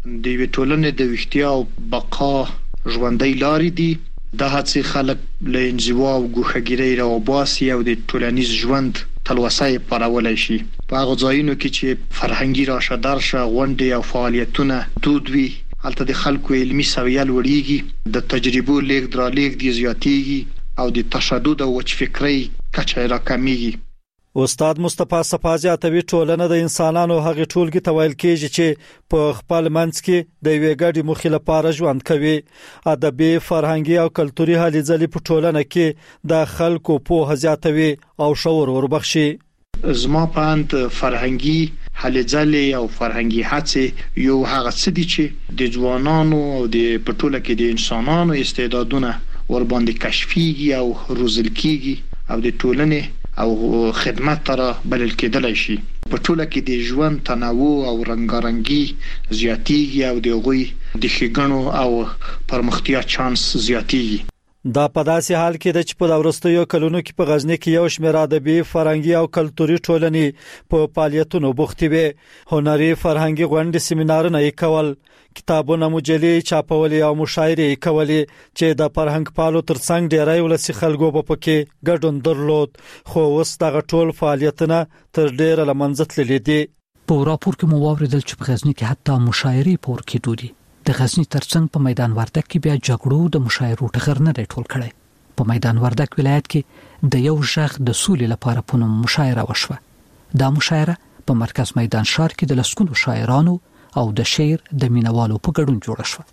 د یوې ټولنې د ویښتیا او بقا ژوندۍ لارې دي. دا هڅې خلک له انزوا او ګوښهګیرۍ راوباسي او د ټولنیز ژوند تلوسه یې پارولی شي. په هغو ځایونو کې چې فرهنګي راشه درشه غونډې او فعالیتونه دود وي، هلته د خلکو علمي سویه لوړیږي، د تجربو لیږد رالېږد یې زیاتیږي او د تشدد او وچ فکرۍ کچه یې راکمیږي. استاد مصطفی صفازی اتوی ټولنه د انسانانو هغه ټولګي ته ویل کېږي چې په خپل منځ کې د یوې ګډې موخې لپاره ژوند کوي. ادبي، فرهنګي او کلتوري هلې ځلې په ټولنه کې د خلکو پوهه زیاتوي او شعور وربخشي. زما په اند فرهنګي هلې ځلې او فرهنګي هڅې یو هغه څه دي چې د ځوانانو او د په ټوله کې د انسانانو استعدادونه ورباندې کشفيږي او روزل کېږي او د ټولنې او خدمت تر بلل کېدلای شي. په ټوله کې د ژوند تنوع او رنګارنګي زیاتیږي او د غوي د ښېګڼو او پرمختیا چانس زیاتیږي. دا په داسې حال کې د چې په ورستیو کلونو کې په غزنی کې یو شمېر ادبي، فرهنګي او کلتوري ټولنې په فعالیتونو بوختې وي. هنري فرهنګي غونډې، سیمینارونه یې کول، کتابونه، مجلې چاپولې او مشاعرې کولې چې د فرهنګ پالو ترڅنګ ډېری ولسي خلکو په پکې ګډون درلود. خو اوس دغه ټول فعالیتونه تر ډېره له منځه تللي دي. په راپور کې مو واوریدل چې په غزنی کې حتی مشاعرې پور کېدو دي. د غزنی ترڅنګ په میدان وردګ کې بیا جګړو د مشاعرو ټغر نه ټول کړي. په میدان وردګ ولایت کې د یو ژغ د سولې لپاره په نوم مشاعره وشوه. دا مشاعره په مرکز میدان ښار کې د لسګونو شاعرانو او د شعر د مینوالو په ګډون جوړه شوه.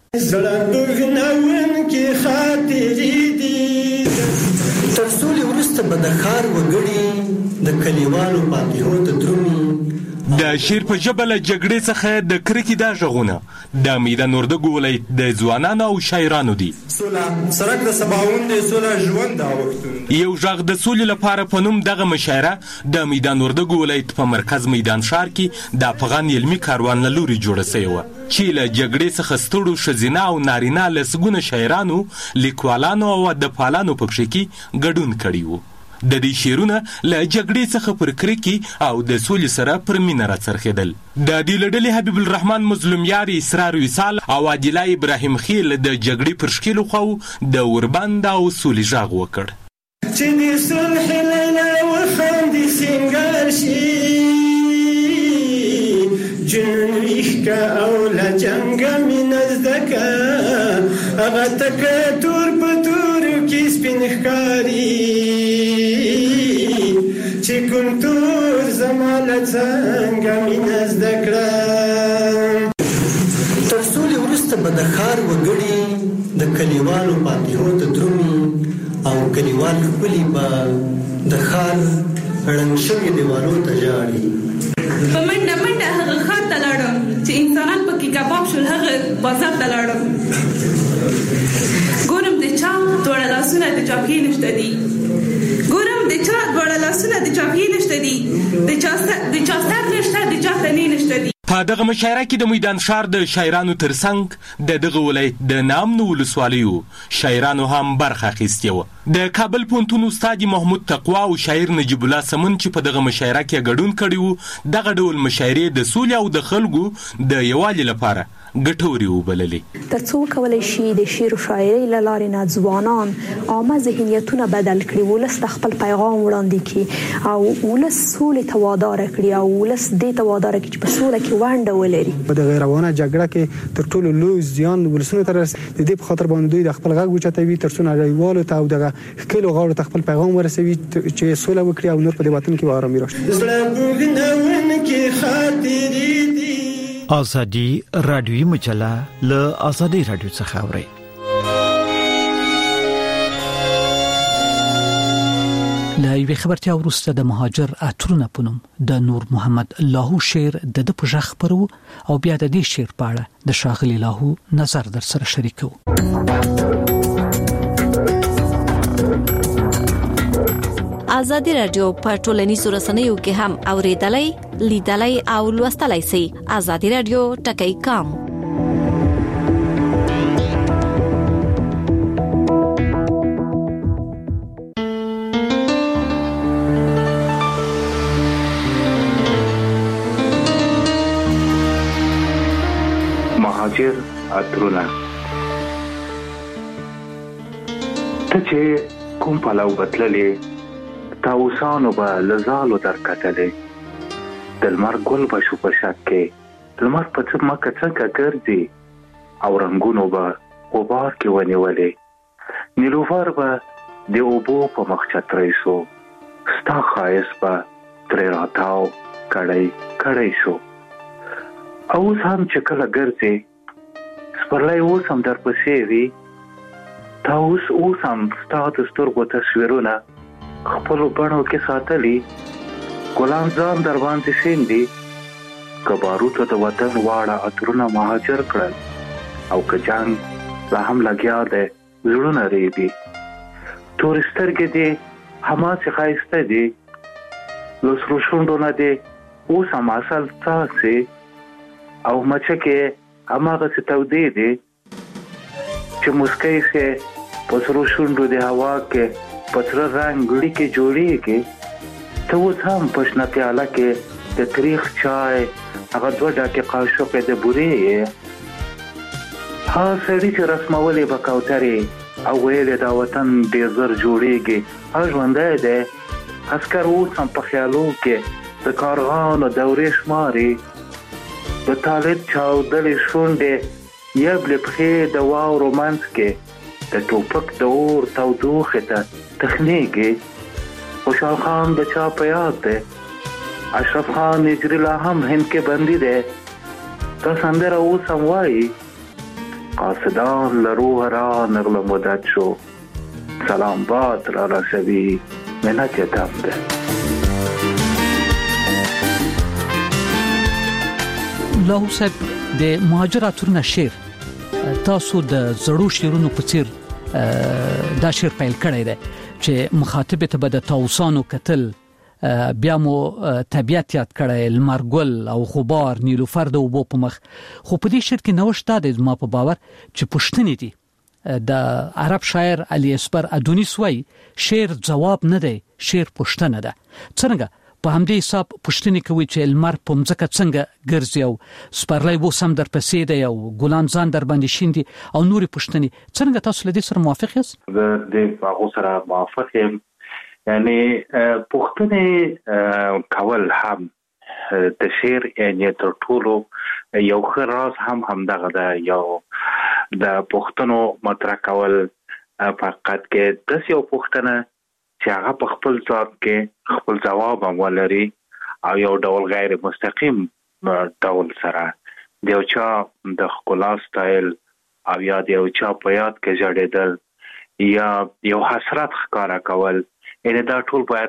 تر سولې وروسته به د ښار وګړي د کلیوالو فاتحو ته درومي. د شعر په ژبه له جګړې څخه د کرکې دا غږونه د میدان وردګ ولایت د ځوانانو او شاعرانو دي. سوله سرک د سباوند د سوله ژوند دا وختونه یو ژغ د سولې لپاره په نوم دغه مشاعره د میدان وردګ ولایت په مرکز میدان ښار کې د افغان علمي کاروان له لوري جوړه شوې وه چې له جګړې څخه ستړو ښځینه او نارینه لسګونه شاعرانو، لیکوالانو او ادبپالانو په کښې کې ګډون کړی و. د دې شعرونه له جګړې څخه پر کرکې او د سولې سره پر مینه راڅرخېدل. د دې له ډلې حبیب الرحمن مظلومیار، اسرار وصال او عادله ابراهیم خیل د جګړې پر ښکېلو خواو د اوربند او سولې غږ وکړ. چې د صلح لیله وخاندي سینګار شي، جنون ویښکه او له جنګه مینه زده که، هغه تکه تور په تورو کې سپین ښکاري، چې کلتور زما له څنګه مینه زده کړه. تر سولې وروسته به د ښار وګړي د کلیوالو فاتحو ته درومي او کلیوال خپلې به د ښار ړنګ شوي دیوالو ته ژاړي. په منډه منډه هغه ښار ته لاړم چې انسانان پکې کباب شول. هغه بازار ته لاړم، ګورم د چا دواړه لاسونه د چاپیې نشته دي، ګورم د چا دواړه لاسونه د چاپیې نشته دي، د چا سر نشته، د چا تنې نشته دي. په دغه مشاعره کې د میدان ښار د شاعرانو ترڅنګ د دغه ولایت د نامنو ولسوالیو شاعرانو هم برخه اخیستې وه. د کابل پوهنتون استاد محمود تقوا او شاعر نجیب الله سمن چې په دغه مشاعره کې ګډون کړی وو، دغه ډول مشاعرې د سولې او د خلکو د یووالي لپاره ګټورې وبللې. تر څو کولی شي د شعر او شاعرۍ له لارې نه ځوانان عامه ذهنیتونه بدل کړي، ولس ته خپل پیغام وړاندې کړي او ولس سولې ته واداره کړي او ولس دې ته واداره کړي چې په سوله کې ونډه ولري. په دغه روانه جګړه کې تر ټولو لوی زیان ولسونو ته رسي. د دې په خاطر باندې دوی د خپل غږ اوچتوي تر څو نړیوالو ته او دغه ښکلو غاړو ته خپل پیغام ورسوي چې سوله وکړي او نور په دې وطن کې آرامي راشي. آزادی رادیویی مجله له آزادی رادیو څخه اوري. له یوې خبرتیا وروسته د مهاجر عطرونه په نوم د نور محمد لاهو شعر د د په غږ خپرو او بیا د دې شعر په اړه د ښاغلي لاهو نظر در سره شریکو. آزادی رادیو په ټولنیزو رسنیو کې هم اوریدلای، لیدلای او لوستلای شئ. آزادی رادیو ټکی کام. مهاجر عطرونه ته چې کوم پلو بتللې تاوسانو به لزالو در کتلې د لمر ګل به شو په شک کې لمر په څه مکه څنګه ګرځي او رنگونو به غبار کې ونیولې نیلوفر به د اوبو په مخ چترې شو ستا ښایست به ترې راتاو کړی کړی شو اوس هم چې کله ګرځې سپرلی اوس هم در پسې وي تا اوس اوس هم ستا د سترګو تصویرونه خپلو بڼو کې ساتلي ګلان ځان در باندې شیندي که باروتو د وطن واړه عطرونه مهاجر کړل او که جنګ لا هم لګیا دی زړونه ریبي تورې سترګې دې هماسې ښایسته دي له سرو شونډو نه دې اوس هم اصل څاڅې او مچکې هماغسې تودې دي چې مسکی سې په سرو شونډو د هوا کې په سره رنګ ګړي کې جوړېږي ته اوس هم په شنه پیاله کې د تریخ چای هغه دوه ډکې قاشقې د بورې یې ها سړي چې رسمولې به کوترې او ویلې دا وطن ډېر زر جوړېږي ها ژوندی دی عسکر اوس هم په خیالو کې د کارغانو دورې شماري د طالب چاودلې شونډې یبلې پښې د واورو منځ کې د ټوپک د اور تودوخې ته تخنیږي خوشحال خان د چا په یاد دی اشرف خان هجري لا هم هند کې بندي دی دا سندره اوس هم وایي قاصدان له روحه را نغله مدد شو سلام باد را رسوي منت یې دم دی لاهور صاحب د مهاجر عطرونه شعر تاسو د زړو شعرونو په څیر دا شعر پیل کړی دی چې مخاطب ته به د تاوسانو کتل بیا مو طبيعت یاد کړی لمر ګل او غبار نیلوفر د وبو په مخ خو په دې شعر کې نوښت دی ما په باور چې پښتنې دي د عرب شاعر علي اصبر ادونیس وای شعر جواب نه دی شعر پښتنه ده څنګه په همدې حساب پښتنې کوي چې لمر په مځکه څنګه ګرځي او سپرلی وو سم در پسې دی او ګلان ځان در باندې شیندي او نوري پښتنې څنګه تاسو له دې سره موافق یاست د دې هغه سره موافق یم یعنی پښتنې کول هم د شعر یعنی تر ټولو یو ښه راز هم همدغه ده یو د پښتنو مطرح کول فقط کې د یو پښتنه چې هغه په خپل ځواب کې خپل جواب هم ولري او یو ډول غیر مستقیم ډول سره د یو چا د ښکلا سټایل او یا د یو چا په یاد کې ژړېدل یا یو حسرت ښکاره کول یعنې دا ټول باید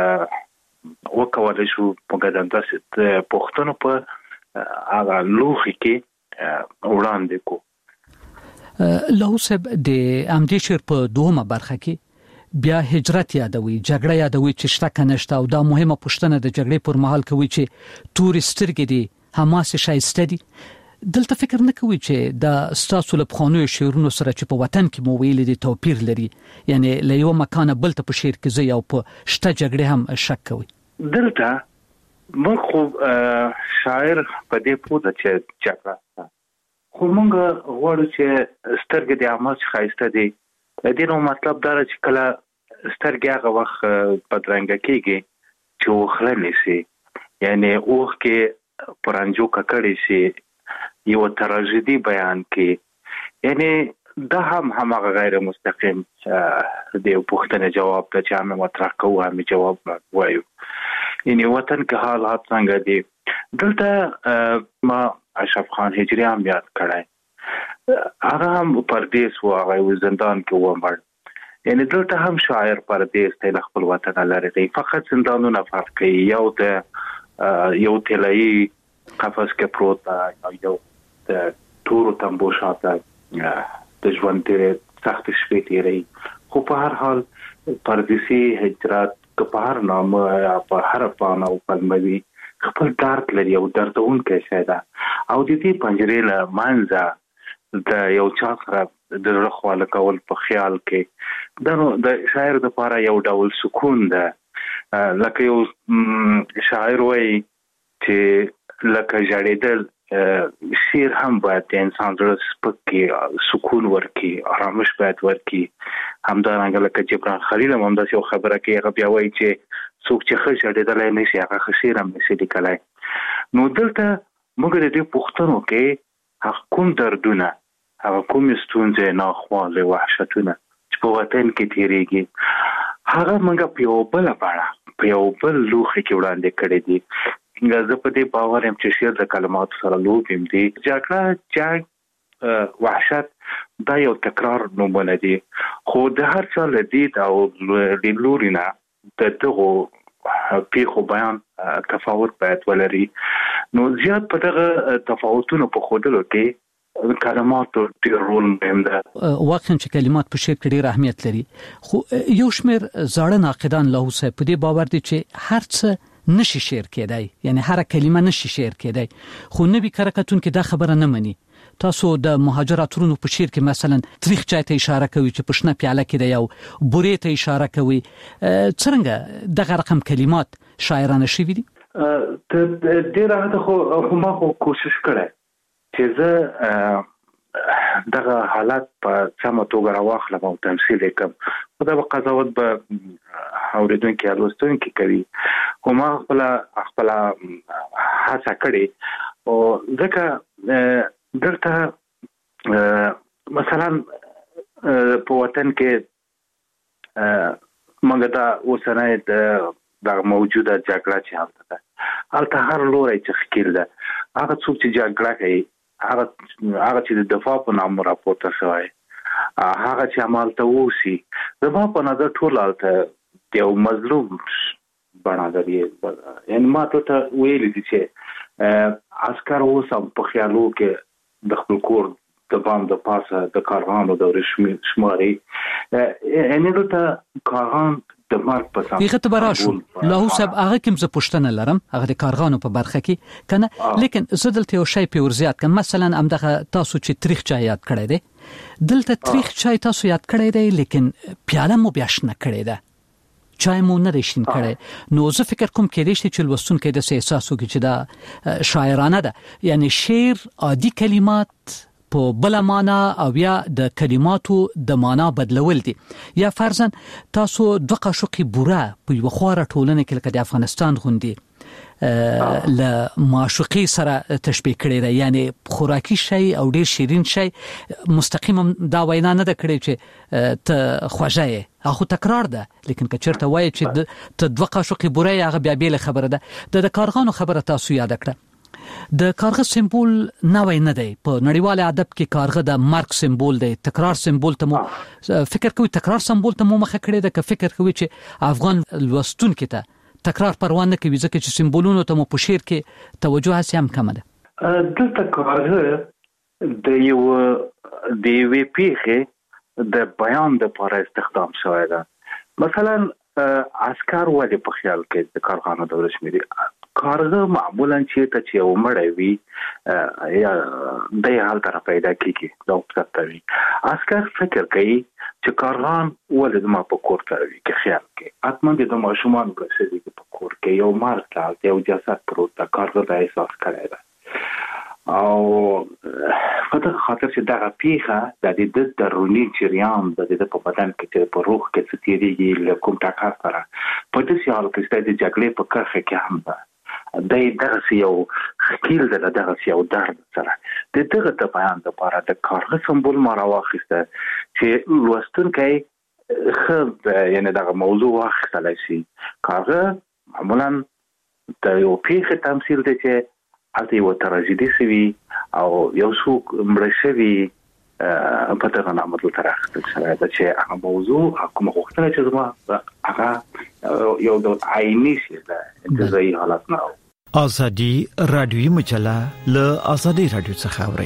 وکولی شو مګر همداسې د پښتنو په هغه لوښي کې وړاندې کړو لاهور صاحب د همدې شعر په دوهمه برخه کې بیا هجرت یادوي جګړه یادوي چې شته کنهشته او دا مهمه پوښتنه د جګړې پر مهال کوي چې تورې سترګې دي هماسې شایسته دي دلته فکر نه کوي چې دا ستاسو له پخوانیو شعرونو سره چې په وطن کې مو ویلي دي توپیر لري یعنی له یو مکانه بل ته په شعر کې ځي او په شته جګړې هم شک کوي دلته موږ خو شاعر په دې پوهه چې جګړه خو موږ غواړو چې سترګې د عامه ښایسته دي دې نو مطلب دا چې کله سترګې هغه وخت بدرنګه کېږي چې وخلنې شي یعنی اوخ کې پرانجو ککړې شي یو تراژیدي بیان کې یعنی دا هم همغه غیر مستقیم د پښتنه جواب ته چې هم مطرح کوو هم جواب وایو یعنی وطن کې حالات څنګه دي دلته ما اشرف خان هجري هم یاد کړای هغه هم پردیس و هغه زندان کې و مړ یعنی دلته هم شاعر پردیس ته خپل وطن لري فقط زندانونه فرق کوي یو د یو تلای قفس کې پروت یو د تورو تمبو شاته د ژوند تیرې سخت شپې تیرې خو په هر حال پردیسي هجرت که په هر نامه په هر پاڼه او کلموي خپل درد لري او دردونکی شی ده او د دې پنجرې له منځه د یو چا سره د رخواله کول په خیال کې د شاعر لپاره یو ډول سکون ده لکه یو شاعر وایي چې لکه ژړېدل شعر هم باید د انسان زړه سپک سکون ورکي، آرامش باید ورکي. همدارنګه لکه جبران خلیل هم همداسې یو خبره کوي، هغه بیا وایي چې څوک چې ښه ژړېدلی نه شي هغه ښه شعر هم نه شي لیکلی. نو دلته موږ د دې پوښتنو کې هغه کوم دردونه، هغه کومې ستونزې، ناخوالې، وحشتونه چې په وطن کې تېرېږي، هغه موږ په یو بله بڼه په یو بل لوښي کې وړاندې کړي دي. زه په دې باور یم چې شعر د کلماتو سره لوبې دي. جګړه، جنګ، وحشت دا یو تکرار نومونه دي، خو د هر چا له دید او د لوري نه د دغو پیښو بیان تفاوت باید ولري. نو زیات په دغه تفاوتونو په ښودلو کې کلماتو ډېر رول مهم ده. واقعا چې کلمات په شعر کې ډېر اهمیت لري، خو یو شمېر زاړه ناقدان له صاحب په دې باور دي چې هر څه نشي شعر کېدای، یعنی هر کلمه نشي شعر کېدای. خو نبی کرکتون کې دا خبره نه مني. تاسو د مهاجراتونو په شعر کې مثلا تاریخ چای ته اشاره کوي چې په شنه پیاله کې دی، او بورې ته اشاره کوي. څنګه دغه رقم کلمات شاعرانه شوي دي؟ ته ډېر هغه خو ما خو کوشش کړی چې زه دغه حالت په سمه توګه راواخلم او تمثیل یې کړم. خو دا به قضاوت به اورېدونکي یا لوستونکي کوي، خو ما خپله خپله هڅه کړې. او ځکه دلته مثلا په وطن کې موږ دا اوسنۍ د موجوده جګړه چې هلته ده، هلته هر لوری چې ښکیل ده، هغه څوک چې جګړه کوي، هغه هغه چې د دفاع په نام راپورته شوی، هغه چې همالته اوسي، زما په نظر ټول هلته یو مظلوم بڼه لري. یعنې ما ته ویلي دي چې عسکر اوس هم په خیالو کې د خپل کور د بام د پاسه د کارغانو د شماري، یعنې دلته کارغان د مرګ په سم دغه تبراشو له صاحب هغه کوم څه پوښتنه لرم هغه د کارغانو په برخه کې کنه. لیکن زه دلته یو شی په ورزيات کوم، مثلا همدغه تاسو چې تاریخ چا یاد کړی دی، دلته تاریخ چا تاسو یاد کړی دی، لیکن پیاله مو بیا شنه کړی ده، چای مو نه رښتین کړي. نو زه فکر کوم کې دې چې لوستونکو د احساس وکړي چې دا شاعرانه ده، یعنی شعر عادي کلمات په بل معنا او یا د کلماتو د معنا بدلول دي. یا فرضاً تاسو دوه قاشقې بوره په یو خواره ټولنه کې لکه د افغانستان غوندي له معشوقي سره تشبیه کړی دی، یعنی خوراکي شی او ډیر شیرین شی. مستقیما دا وینا نه ده کړې چې ته خوږه یې، هغه تکرار ده. لیکن که چېرته وایي چې ته دوه قاشقې بوره یې، هغه بیا بیل خبره ده. د کارغانو خبره تاسو یاد کړه. د کارغه سمبول نوې نه دی په نړیوال ادب کې. کارغه د مرګ سمبول دی، تکرار سمبول ته مو فکر کوي تکرار سمبول ته مو مخه کړی ده، که فکر کوي چې افغان لوستونکو ته تکرار پروا نه کوي ځکه چې سمبولونو ته مو په شعر کې توجه هڅه هم کمه ده. دلته کارغه د یو د یوې پیښې د بیان لپاره استخدام شوی ده. مثلا عسکر ولې په خیال کې د کارغانو د ورشمېري کارغه معمولا چې ته چې یو مړی وي یا د یې حال طرف پیدا کېږي دا وخت وي، عسکر فکر کوي چې کارغان ولې زما په کور ته وي کې خیال کې حتما د ماشومان برسېږي په کور کې یو مرګ ته یو جسد پروت ده، کارغه دا احساس کړی ده. او په دغه خاطر چې دغه پیښه د دې د دروني جریان د دې په بدن کې په روح کې څه تیریږي له کوم ټکر سره په دې حال کې ستاسو د جګړې په کرښه کې هم ده. د دغه یو خیل د دغه یو درد سره د دغه د بیان لپاره د کارغه سمبول ما راوخسته چې لوستونکي خو یعنی دغه موضوع واخیستلی شي. کارغه معمولا د یو پیښې تمثیل دی چې هلته یو تراژیدي شوي او یو څوک مړه شوي په دغه نامه دلته راخیستل شوی ده چې هغه موضوع کومه غوښتنه چې زما هغه یو ډول عیني شي د انتزاعي حالت نه. آزادی رادیویی مجله له آزادی رادیو څخه اورئ.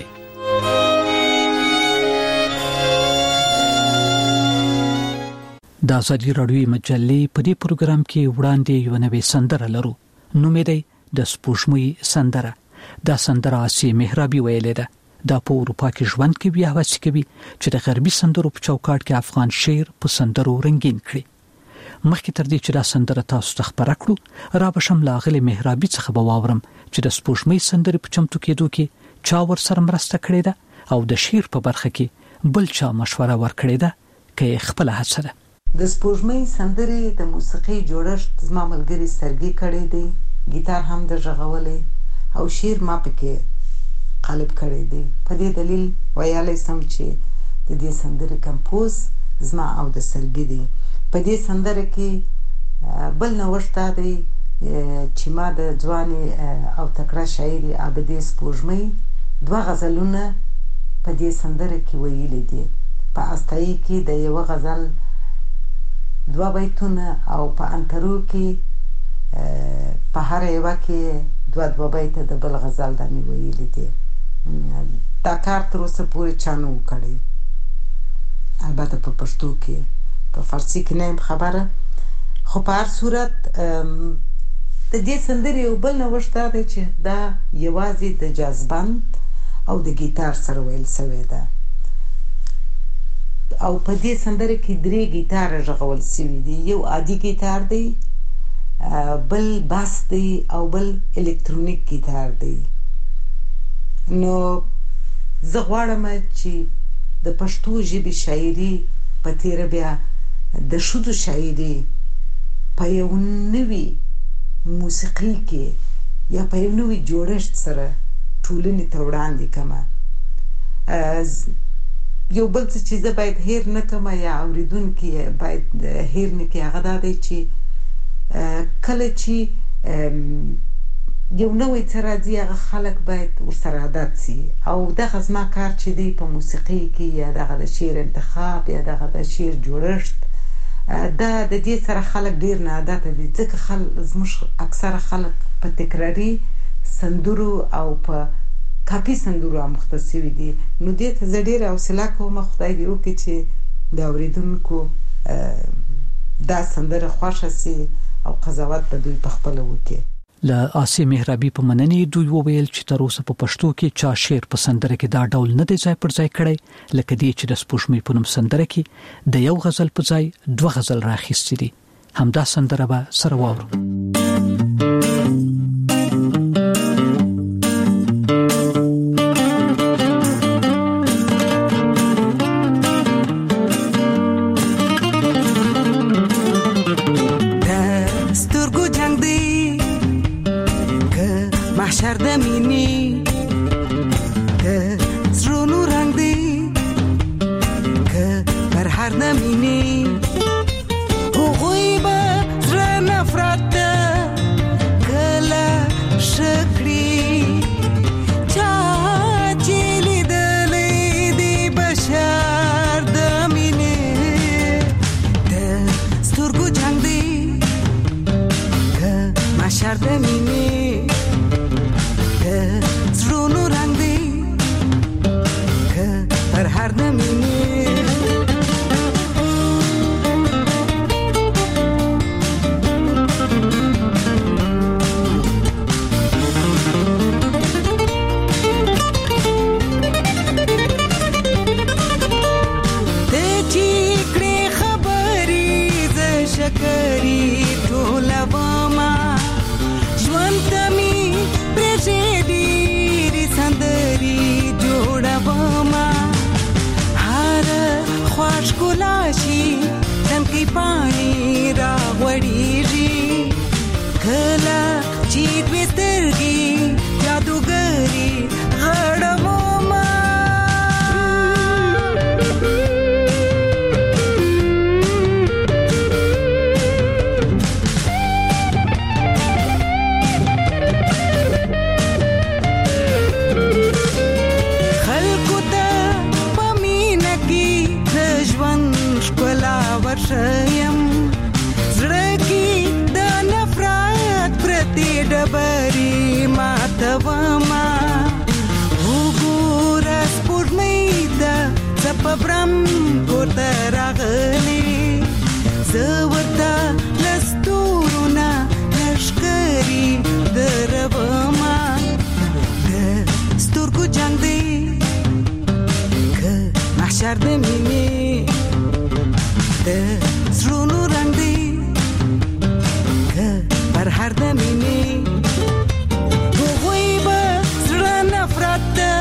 د آزادی رادیویی مجلې په دې پروګرام کې وړاندې یو نوې سندره لرو. نوم یې دی د سپوږمۍ سندره. دا سندره آسی مهرابي ویلې ده. دا په اروپا کې ژوند کوي او هڅه کوي چې د غربي سندرو په چوکاټ کې افغان شعر په سندرو رنگین کړي. مخکې تر دې چې دا سندره تاسو ته خبره کړو، را بشم لاغلي مهرابي څخه به واورم چې د سپوږمۍ سندرې په چمتو کېدو کې چا ور سره مرسته کړې ده او د شعر په برخه کې بل چا مشوره ورکړې ده کې خپل هڅه ده. د سپوږمۍ سندرې د موسیقي جوړښت زما ملګری سرګي کړی دی، ګیتار هم د ژغولې او شعر ما پکې قالب کړی دی. په دې دلیل ویالی سم چې د دې سندرې کمپوز زما او د سرګي دی. په دې سندره کې بل نوښت دا دی چې ما د ځوانې او تکړه شاعرې عابدې سپوږمۍ دوه غزلونه په دې سندره کې ویلي دي. په استایي کې د یوه غزل دوه بیتونه او په انترو کې په هر یوه کې دوه دوه بیته د بل غزل دا مې ویلي دي. دا کار تر اوسه پورې چا نه و کړی، البته په پښتو کې، په فارسي کې نه یم خبره. خو په هر صورت د دې سندرې یو بل نوښت دا دی چې دا یوازې د جاز بند او د ګیتار سره ویل سوی ده او په دې سندره کې درې ګیتاره غږول سوي دي. یو عادي ګیتار دی، بل باس دی او بل الکترونیک ګیتار دی. نو زه غواړم چې د پښتو ژبې شاعري په تیره بیا د ښځو شاعري په یو نوي موسیقي کې یا په یو نوي جوړښت سره ټولنې ته وړاندې کړمه. یو بل څه چې زه باید هیر نه کړم یا اورېدونکي باید هیر نه کړي هغه دا دی چې کله چې یو نوی څه راځي هغه خلک باید ورسره عادت سي او دغه زما کار چې دی په موسیقي کې یا دغه د شعر انتخاب یا دغه د شعر جوړښت دا د دې سره خلک ډېر نه عادته دي، ځکه زموږ اکثره خلک په تکراري سندرو او په کاپي سندرو اموخته سوي دي. نو دې ته زه ډېره حوصله کوم، خدای دې وکړي چې د اورېدونکو دا سندره خوښه سي او قضاوت به دوی په خپله وکړي. له آسي مهرابي په مننې دوی وویل چې تر اوسه په پښتو کې چا شعر په سندره کې دا ډول نه دی ځای پر ځای کړی، لکه دې چې د سپوږمۍ په نوم سندره کې د یو غزل په ځای دوه غزل راخیستي دي. همدا سندره به سره واورو. محشر د مینې د زړونو رنګ دی که پر هر د مینې هغوی به زړه نفرت ته کله شکړي چا چې لیدلی دی بشر د مینې د سترګو جنګ دی که محشر د مینې زړونو رنګ دی که پر هر د مینې د چې کړې خبرې زه شکرې ټولومه ژوند ته مې ډېرې سندرې جوړومه هر خوا ښکلا شي څنګه پاڼې راغوړېږي کله چې دوې سترګې جادوګرې غړومه ورشیم زړه کې د نفرت پرتې ډبرې ماتومه وګوره سپوږمۍ ته څه په برم کورته راغلې زه ورته له ستورو نه لښکرې درومه د سترګو جنګ دی که محشر د مینې د زړونو رنګ دی که پر هر د مینې هغوی به زړه نفرت ته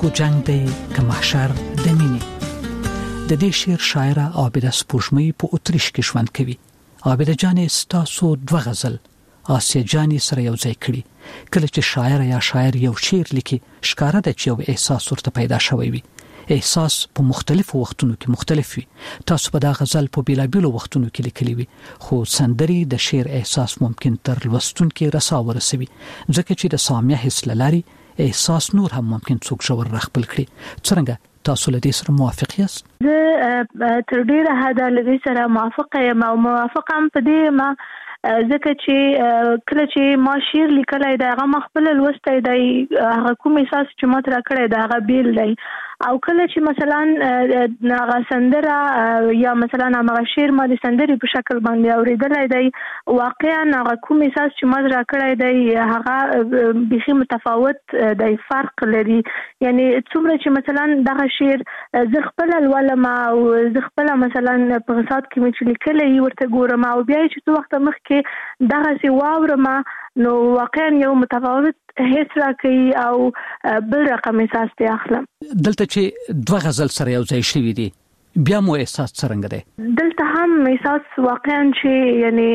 خلکو جنگ دی که محشر د مینې. د دې شعر شاعره عابده سپوږمۍ په اتریش کې ژوند کوي. عابده جانې ستاسو دوه غزل آسیا جانې سره یو ځای کړي. کله چې شاعر یا شاعر یو شعر لیکي ښکاره ده چې یو احساس ورته پیدا شوی وي. احساس په مختلفو وختونو کې مختلف وي. تاسو په دا غزل په بیلابیلو وختونو کې لیکلي وي، خو سندري د شعر احساس ممکن تر لوستونکو رسا ورسوي، ځکه چې د سامع حس لري احساس نور هم ممکن څوک ژور رخپل کړي. څنګه تاسو له دې سره موافق یاست؟ زه تر ډیره حده له دې سره موافقه یم او موافقه هم په دې ما ځکه چې کله چې ما شعر لیکلای دا هغه مخبل لوستای دی، هغه کوم احساس چې ما تر کړی دا هغه بیل دی، او کله چې مثلا هغه سندره یا مثلا هغه شعر ما د سندري په شکل باندې اوریدلای دی، واقعا هغه کوم احساس چې ما تر کړی دی هغه بيخي متفاوت دی، فرق لري. یعنی څومره چې مثلا دغه شعر زه خپل ولما او زه خپل مثلا په غصات کې مې لیکلې ورته ګورم او بیا چې څو وخت مخکې دغه سی واورم نو واقعا یو متفاوت هیڅ راکې او بل رقم احساس ته اخلم. دلته چې دوه غزل سره یو ځای شوی دي بیا مو احساس څنګه دی؟ دلته هم احساس واقعا چې یعنی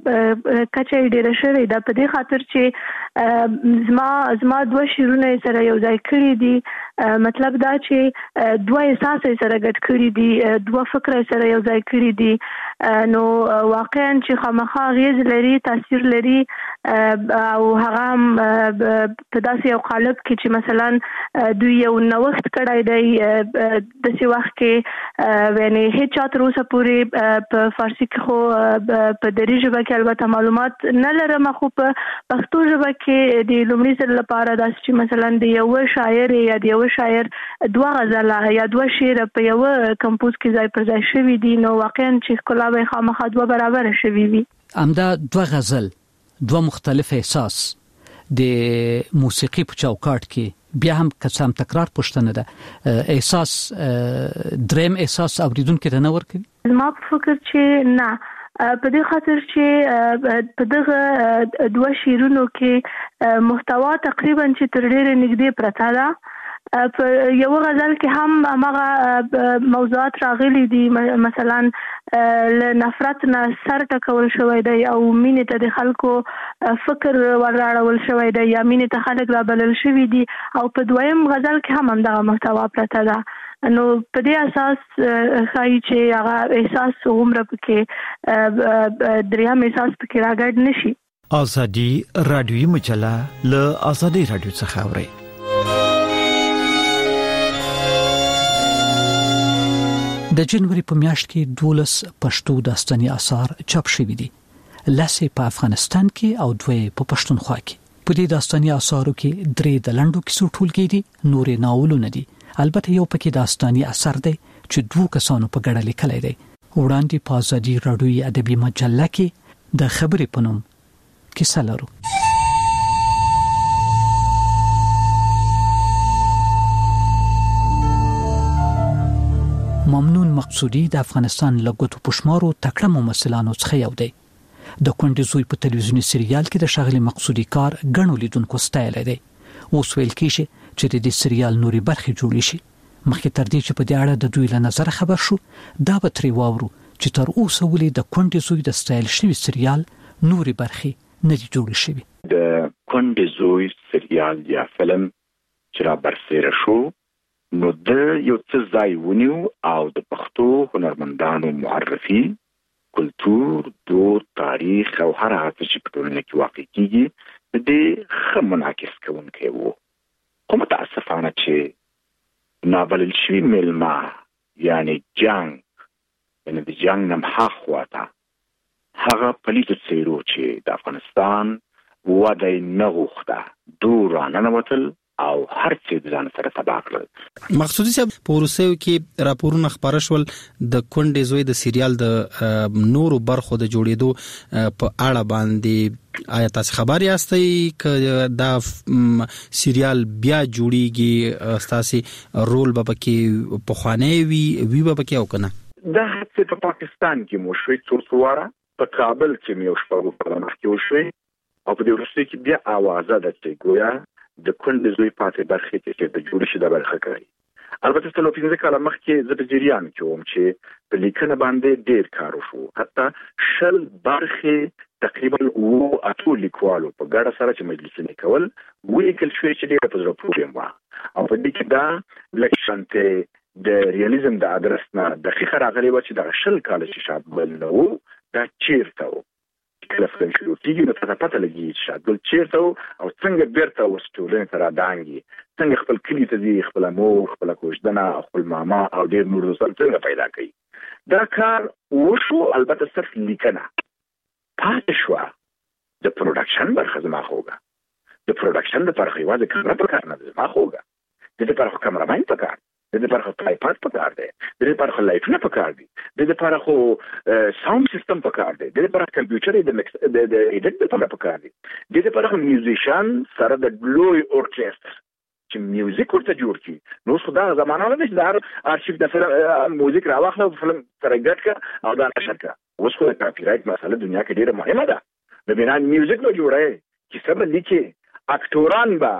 کچې ډېر شوی دا په دې خاطر چې زما زما دوه شعرونه سره یو ځای کړی دي، مطلب دا چې دوه احساس سره ګډ کړی دي، دوه فکر سره یو ځای کړی دي، نو واقعا چې خامخا غیز لري، تاثیر لري او هغه په داسې یو قالب کې چې مثلا دوی یو نوښت کړی دی د سی وخت کې یعنی هیڅ چاته روسه پوری په فارسی کې خو په دری ژبه کې البته معلومات نه لرم، خو په پښتو ژبه کې د لومړي ځل لپاره داسې چې مثلا د یو شاعر یا د یو شاعر دوه غزل یا دوه شعر په یو کمپوز کې ځای پر ځای شوی دي، نو واقعا چې کله به خامخا دوه برابر شوی وي. امدا دوه غزل دوه مختلف احساس د موسیقي په چوکاټ کې بیا هم قسم تکرار پښتنه ده، احساس دریم احساس اوریدونکو ته نه ورکوي؟ ما په فکر چې نه، په دې خاطر چې په دغه دوه شعرونو کې محتوا تقریبا چې تر ډیره نږدې پرته ده. په یو غزل کې هم هغه موضوعات راغلي دي، مثلا ل نفرت نه سر ټکول شوی دی او مینې ته د خلکو فکر وراړول شوی دی یا مینې ته خلک را بلل شوی دي، او په دویم غزل کې هم همدغه محتوا پرته ده. نو په دې اساس خای چې هغه احساس عمر پکې دریم احساس پکې راګډ نشي. ازادي رادیوي مجله له ازادي رادیو څخه اوري. د جنوري په میاشت کې دولس پښتو داستاني آثار چاپ شوي دي، لسې په افغانستان کې او دوه په پښتونخوا کې. په دې داستاني آثارو کې درې د لنډو کیسو ټولګې دي، نورې ناولونه دي، البته یو پکې داستاني اثر دی چې دوه کسانو په ګډه لیکلی دی. وړاندې په ازادي رادیوي ادبي مجله کې د خبرې په نوم کیسه لرو. ممنون مقصودی د افغانستان لګوتو پښمارو تکړه ممثلانو څخه یو دی. د کونډې زوی په تلویزیونی سریال کې د شغلي مقصودی کار غنو لیدونکو ستایل دی. اوس ویل کیږي چې د دې سریال نوري برخې جوړې شي. مخکې تر دې چې په دې اړه د دوی له نظر خبر شو، دا به تری واورو چې تر اوسه ولې د کونډې زوی د ستایل شوی سریال نوري برخې نه دي جوړې شوی. د کونډې زوی سریال یا فلم چې را برسېره شو نو د یو څه ځای ونیو او د پښتو هنرمندانو معرفي، کلتور، دود، تاریخ او هر هغه چې په ټولنه کې واقع کیږي د دې ښه منعکس کوونکی وو. خو متاسفانه چې نابلل شوي میلمه یعنی جنگ یعنی د جنگ نه هاخواته هغه پلیتو څیرو چې د افغانستان وده نه غوښته دور راننوتل او هر څه ځان سره تباہ کړل. مقصودی صاحب په روسیو کې راپورونه خبره شول د کونډې زوی د سریال د نورو برخو د جوړېدو په اړه باندې، آیا تاسو خبر یاستئ ک دا سریال بیا جوړیږي، تاسو رول به پکې په خوانې وی وی به پکې او کنه؟ دا هڅه په پاکستان کې مو شوي څو سواره، په کابل کې مې شپږ په مخ کې وشوي او په دې ورسته کې بیا اوازه ده چې ګویا د کونډې زوی پاتې برخې چې د جوړ شي د برخه کوي. البته څلور پنځه کاله مخکې زه په جریان کې وم چې په لیکنه باندې ډېر کار وشو. حتی شل برخې تقریبا وو اتو لیکوالو په ګډه سره چې مجلسونه کول ولیکل شوې چې ډېر په زړه پورې و او په دې کې دا لکشنته د ریالیزم د ادرس نه دقیقه راغلی و چې د شل کاله چې شابل نو دا چیرته و کله فلم شروع کیږي نو ته پته لګي چې شابل چیرته او څنګه بیرته وستولن تر دانګي څنګه خپل کلی ته دی خپل مور خپل کوژدنه خپل ماما او ډېر نور دوستان څنګه پیدا کوي. دا کار وشو. البته صرف لیکنه پاتې شو. د پروډکشن برخه زما خوګه د پروډکشن د فرخي واده کمره په کار نه زما خوګه د دې پر کمرمن په کار د دې پر ټایپاد په کار دی د دې پر لایټونه په کار دي د دې پر خو ساوند سیستم په کار دی د دې پر کمپیوټر د مکس د ایډیټ په کار دی د دې پر میوزیشن سره د لوی اورکستر چې میوزیک ورته جوړ کی. نو خدا زمانہ نه چې د ارشیف د فلم موزیک راوخله فلم ترګټ کا او دا نشر کا. اوس خو د کاپی رائټ مسله دنیا کې ډیره مهمه ده. د بنا میوزیک نو جوړه چې سبا لیکي اکټوران با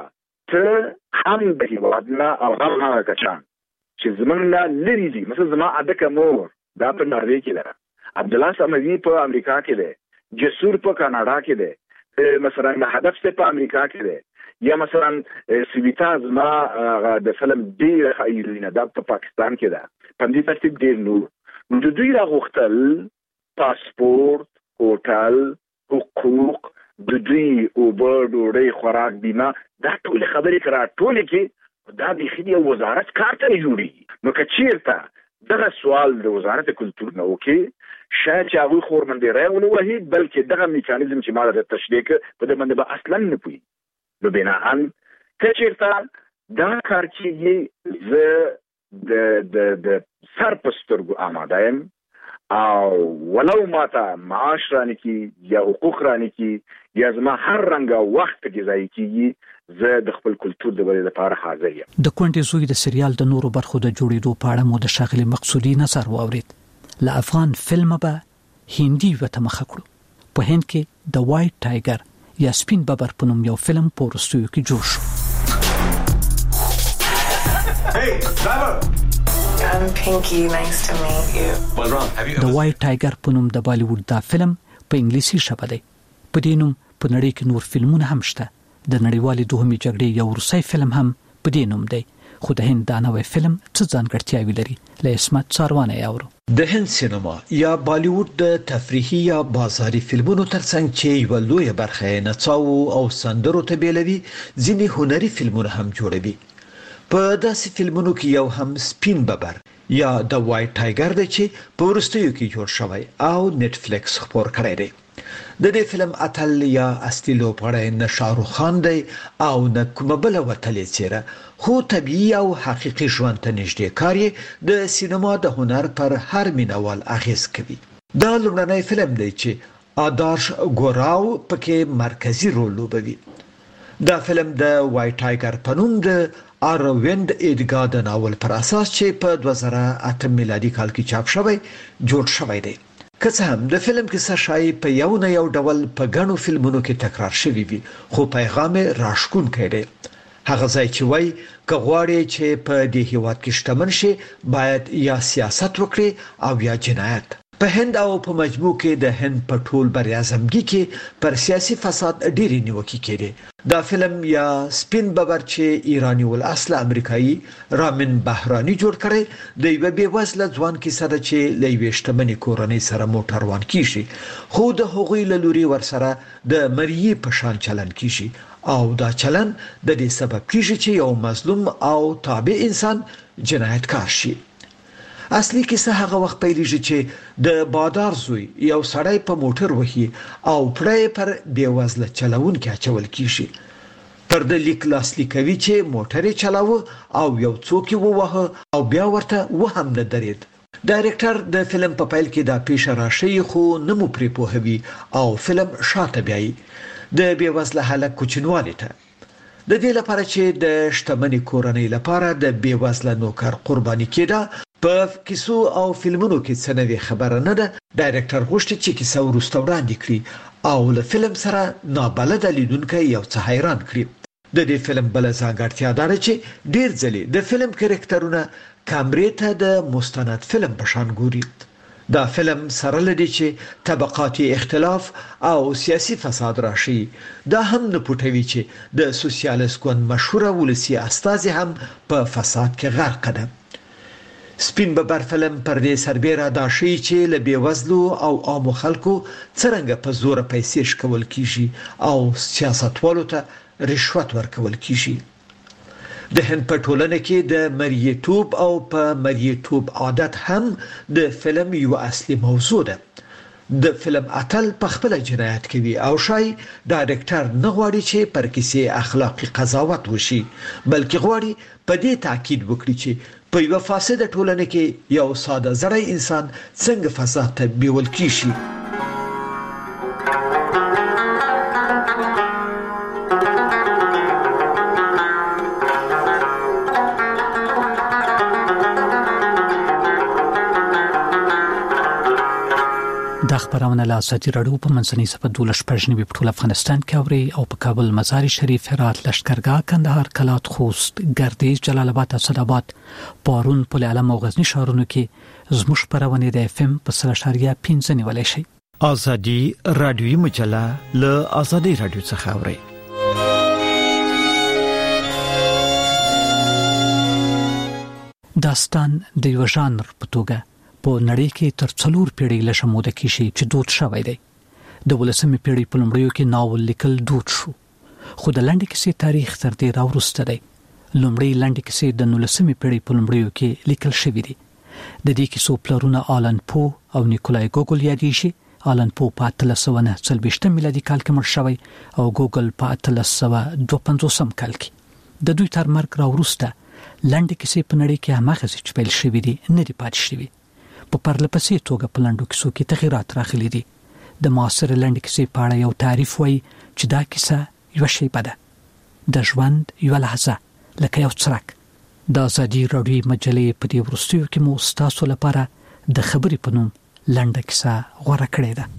ته هم د هیوادنا او هم هغه کچان چې زمونږ لري دي. مثلا زما ادکه مور دا په ناروې کې ده، عبد الله سموي په امریکا کې ده، جسور په کاناډا کې ده، مثلا هدف په امریکا کې ده، یا مثلا سویتا زما د فلم ډیر خیرینه ده په پاکستان کې ده. په دې ترتیب ډیر نو نو د دوی راغختل پاسپورت، هوټل، حقوق، د دوی اوبر، ډوډۍ، خوراک، بیمه، دا ټول خبرې کرا ټول کې دا د خدای وزارت کار ته جوړي. نو کچیرته دغه سوال د وزارت کلتور نه وکي شاید چې هغه خورمندې راونه وهي، بلکې دغه میکانیزم چې ماده د تشریک په دې باندې به اصلا نه پوي. نو بناهن کچیرته دا کار کېږي زه د د د سر په سترګو آماده یم او ولو ماته معاش رانه کی یا حقوق رانه کی یا زما هر رنګه وخت کې ځای کیږي زه د خپل کلتور د بری لپاره حاضر یم. د کونډې زوی د سریال د نورو برخو د جوړېدو په اړه مو د شاغلي مقصودی نظر واورید. ل افغان فلم به هندي وته مخ کړو. په هند کې د وایټ ټایګر یا سپین ببر په نوم یو فلم په وروستیو کې جوړ شو. Hey, driver. I'm Pinky. Nice to meet you. What's wrong? Have you د وایټ ټایګر په نوم د بالیووډ دا فلم په انګلیسي ژبه دی. په دې نوم په نړۍ کې نور فلمونه هم شته. د نړیوالې دوهمې جګړې یو روسي فلم هم په دې نوم دی. خو د هند دا نوې فلم څه ځانګړتیاوې لري؟ له اسمت څاروانه یاورو. د هند سینما یا بالیووډ د تفریحي یا بازاري فلمونو ترڅنګ چې یو لوی برخه نڅاو او سندرو ته بیلوي، ځینې هنري فلمونه هم جوړوي. په داسې فلمونو کې یو هم سپین ببر یا د وایټ ټایګر دی چې په وروستیو کې جوړ شوی او نت فلیکس خپور کړی دی. د دې فلم اتل یا اصلي لوبغاړی نه شاهرخ خان دی او نه کومه بل وتلې څیره، خو طبیعي او حقیقي ژوند ته نږدې کار یې د سینما د هنر پر هر مینوال اغیز کوي. دا لومړنی فلم دی چې آدارش ګوراو پکې مرکزی رول لوبوي. دا فلم د وایټ ټایګر په نوم د ارویند ایدګا د ناول پر اساس چې په دوه زره اته میلادي کال کې چاپ شوی جوړ شوی دی. که څه هم د فلم کیسه شایي په یو نه یو ډول په غنو فلمونو کې تکرار شوی وي، خو پیغام راشکونکی دی. هغه ځای چې وای که غواړي چې په دې هیواد کې شتمن شي باید یا سیاست وکړي او یا جنایت. په هند او په مجموع کې د هند په ټول بریاعظمګي کې پر سیاسي فساد ډېری نیوکې کېږي. دا فلم یا سپین ببر چې ایرانی ول اصل امریکایي رامن بهرانی جوړ کړي د یو بې وزله ځوان کیسه ده چې له یوې شتمنې کورنۍ سره موټر روان کیږي، خو د هغوی له لوري ورسره د مریي په شان چلن کیږي او دا چلن د دې سبب کیږي چې یو مظلوم او تابع انسان جنایتکار شي. اصلي کیسه هغه وخت پیلېږي چې د بادار زوی یو سړی په موټر وهي او پړی پر بیوزله چلوونکي اچول کیږي. پر د لیک لاسلیک کوي چې موټر یې چلاوه او یو څوک یې ووهه او بیا ورته وهم نه درېد. ډایرکټر د فلم په پیل کې دا پیښه راشي خو نه مو پرې پوهوي او فلم شاته بیایي د بیوزله هلک کوچنوالي ته. د دې لپاره چې د شتمنې کورنۍ لپاره د بیوزله نوکر قرباني کېده، په کیسو او فلمونو کې څه نوې خبره نه ده. ډایرکټر غوښتي چې کیسه وروسته وړاندې کړي او له فلم سره نابلده لیدونکی یو څه حیران کړي. د دې فلم بل ځانګړتیا ده چې ډیر ځلې د فلم کریکټرونه کیمرې ته د مستند فلم په شان ګوري. دا فلم سره لدی چې طبقاتي اختلاف او سیاسي فساد راشي. دا هم نه پټوي چې د سوسیالیست ګوند مشهوره ولسی استازي هم په فساد کې غرق ده. سپین ببر فلم پر دې سربېره دا شي چې له بیوزلو او عامو خلکو څرنګه په زور پیسې شکول کیږي او سیاستوالو ته رشوت ورکول کیږي. د هند په ټولنه کې د مریتوب او په مریتوب عادت هم د فلم یو اصلي موضوع ده. د فلم اتل په خپل جنایت کوي او شای ډایرکټر نه غواړي چې پر کیسې اخلاقی قضاوت وشي، بلکې غواړي په دې تاکید وکړي چې په یو فاسده ټولنه کې یو ساده زړی انسان څنګه فساد ته بیول کیږي. د خبرونه له ازادي راډیو په منځنۍ صفه دولش پرجنوي په ټول افغانستان کې اوري او په کابل، مزار شریف، هرات، لشکرګاه، کندهار، کلات، خوست، ګردیز، جلال آباد، اسداباد، پارون، پل علم او غزنی ښارونو کې زموږ خبرونه د اف ام په صفر اشاریه پنځه نیولای شي. ازادي راډیوي مجله له ازادي راډیو څخه اوري. داستان د یو ژانر په توګه په نړۍ کې تر څلور پیړۍ له شموده کې شي چې دود شوی دی. د ولسمې پیړۍ په لومړیو کې ناول لیکل دود شو، خو د لنډې کیسې تاریخ تر دې راوروسته دی. لومړی لنډې کیسې د نولسمې پیړۍ په لومړیو کې لیکل شوې دي. د دې کیسو پلرونه آلن پو او نیکولای ګوګل یادېږي. آلن پو په اتلس سوه نهه څلوېښتم میلادي کال کې مړ شوی او ګوګل په اتلس سوه دوه پنځوسم کال کې. د دوی تر مرګ راوروسته لنډې کیسې په نړۍ کې هماغسې چې پیل شوې دي نه دي پاتې شوې. په پرلپسې توګه په لنډو کیسو کې تغیرات راغلي دي. د معاصر لنډې کیسې په اړه یو تعریف وایي چې دا کیسه یو شیبه ده، د ژوند یو لحظه لکه یو څرک. د ازادي راډیو مجلې په دې وروستیو کې مو ستاسو لپاره د خبرې په نوم لنډه کیسه غوړه کړې ده.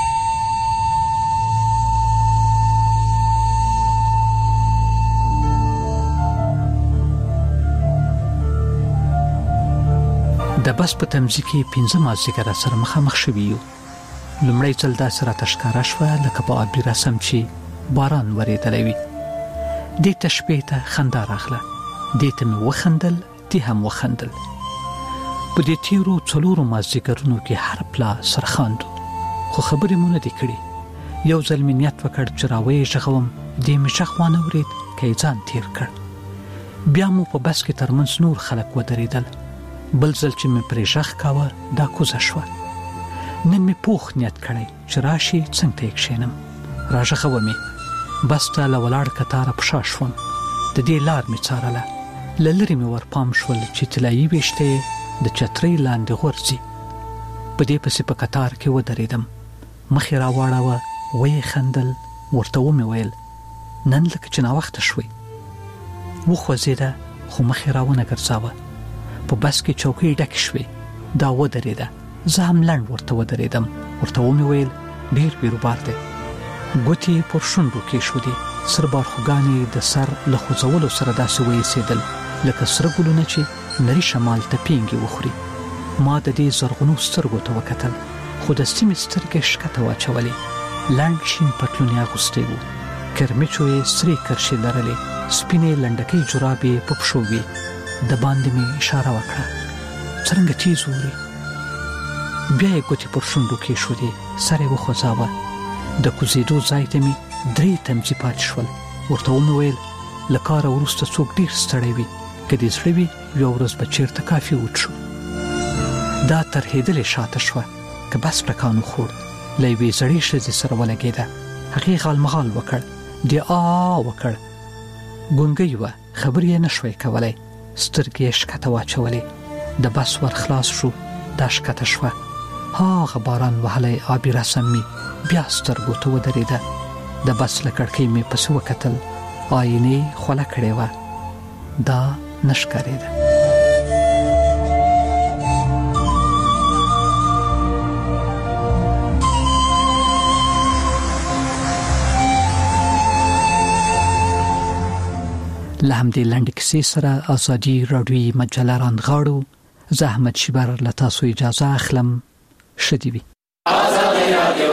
د بس په تمځي کې پنځه مازدیګر سره مخامخ شوي یو. لومړی ځل داسې راته ښکاره شوه لکه په عادي رسم چې باران ورېدلی وي. دې ته شپې ته خندا راغله، دې ته مې وخندل، دې هم وخندل. په دې تیرو څلورو مازدیګرونو کې هر پلا سره خاندو، خو خبرې مو نه دي کړې. یو ځل مې نیت وکړ چې راویې غږوم، دې مې غږ وانه اورېد که یې ځان تیر کړ. بیا مو په بس کې ترمنځ نور خلک ودرېدل. بل ځل چې مې پرې غږ کاوه دا کوزه شوه. نن مې پوخ نیت کړی چې راشي څنګ ته یې کښېنم. راغږوه مې، بس ته له ولاړ کتاره په شا شوم. د دې لار مې څارله، له لرې مې ورپام شول چې طلایي ویښته یې د چترۍ لاندې غورځي. په دې پسې په کتار کې ودرېدم، مخ یې راواړوه، ویې خندل، ورته ومې ویل نن لکه چې ناوخته شوې. وخوځېده خو مخ یې راونه ګرځاوه. په بس کې چوکۍ ډکې شوې، دا ودرېده. زه هم لنډ ورته ودرېدم، ورته ومې ویل ډېر بیروبار دی. ګوتې پر شونډو کېښودې، سره بارخوګانې د سر له خوځولو سره داسې وایسېدل لکه سره ګلونه چې نري شمال ته پینګې وخوري. ما د دې زرغونو سترګو ته وکتل، خو د سیمې سترګې ښکته واچولې. لنډ شین پټلون یې اغوستی و، کرمیچو یې سرې کرښې لرلې، سپینې لنډکۍ جرابې په پښو وې. د باندې مې اشاره وکړه څرنګه تیز ووري. بیا یې ګوتې پر شونډو کېښودې، سر یې وخوځاوه. د کوزېدو ځای ته مې درې تمځي پاتې شول. ورته ومې ویل له کاره وروسته څوک ډېر ستړی وي، که دې زړه وي یوه ورځ به چېرته کافي وڅښو. دا ترهېدلې شاته شوه که بس ټکان وخوړ. له یوې زړې ښځې سره ولګېده، هغې غالمغال وکړ، دې آ وکړ. ګونګۍ وه، خبرې یې نه شوی کولی، سترګې یې ښکته واچولې. د بس ور خلاص شو، دا ښکته شوه. هاغه باران وهلی آبي رسم مې بیا سترګو ته ودرېده. د بس له کړکۍ مې پسې وکتل، آینې خوله کړې وه، دا نه ښکارېده. لهم دې لاندې کیسې سره ازادي رادیو مجله راندغاړو زحمت شبر لتاسو اجازه اخلم شدي وي ازادي رادیو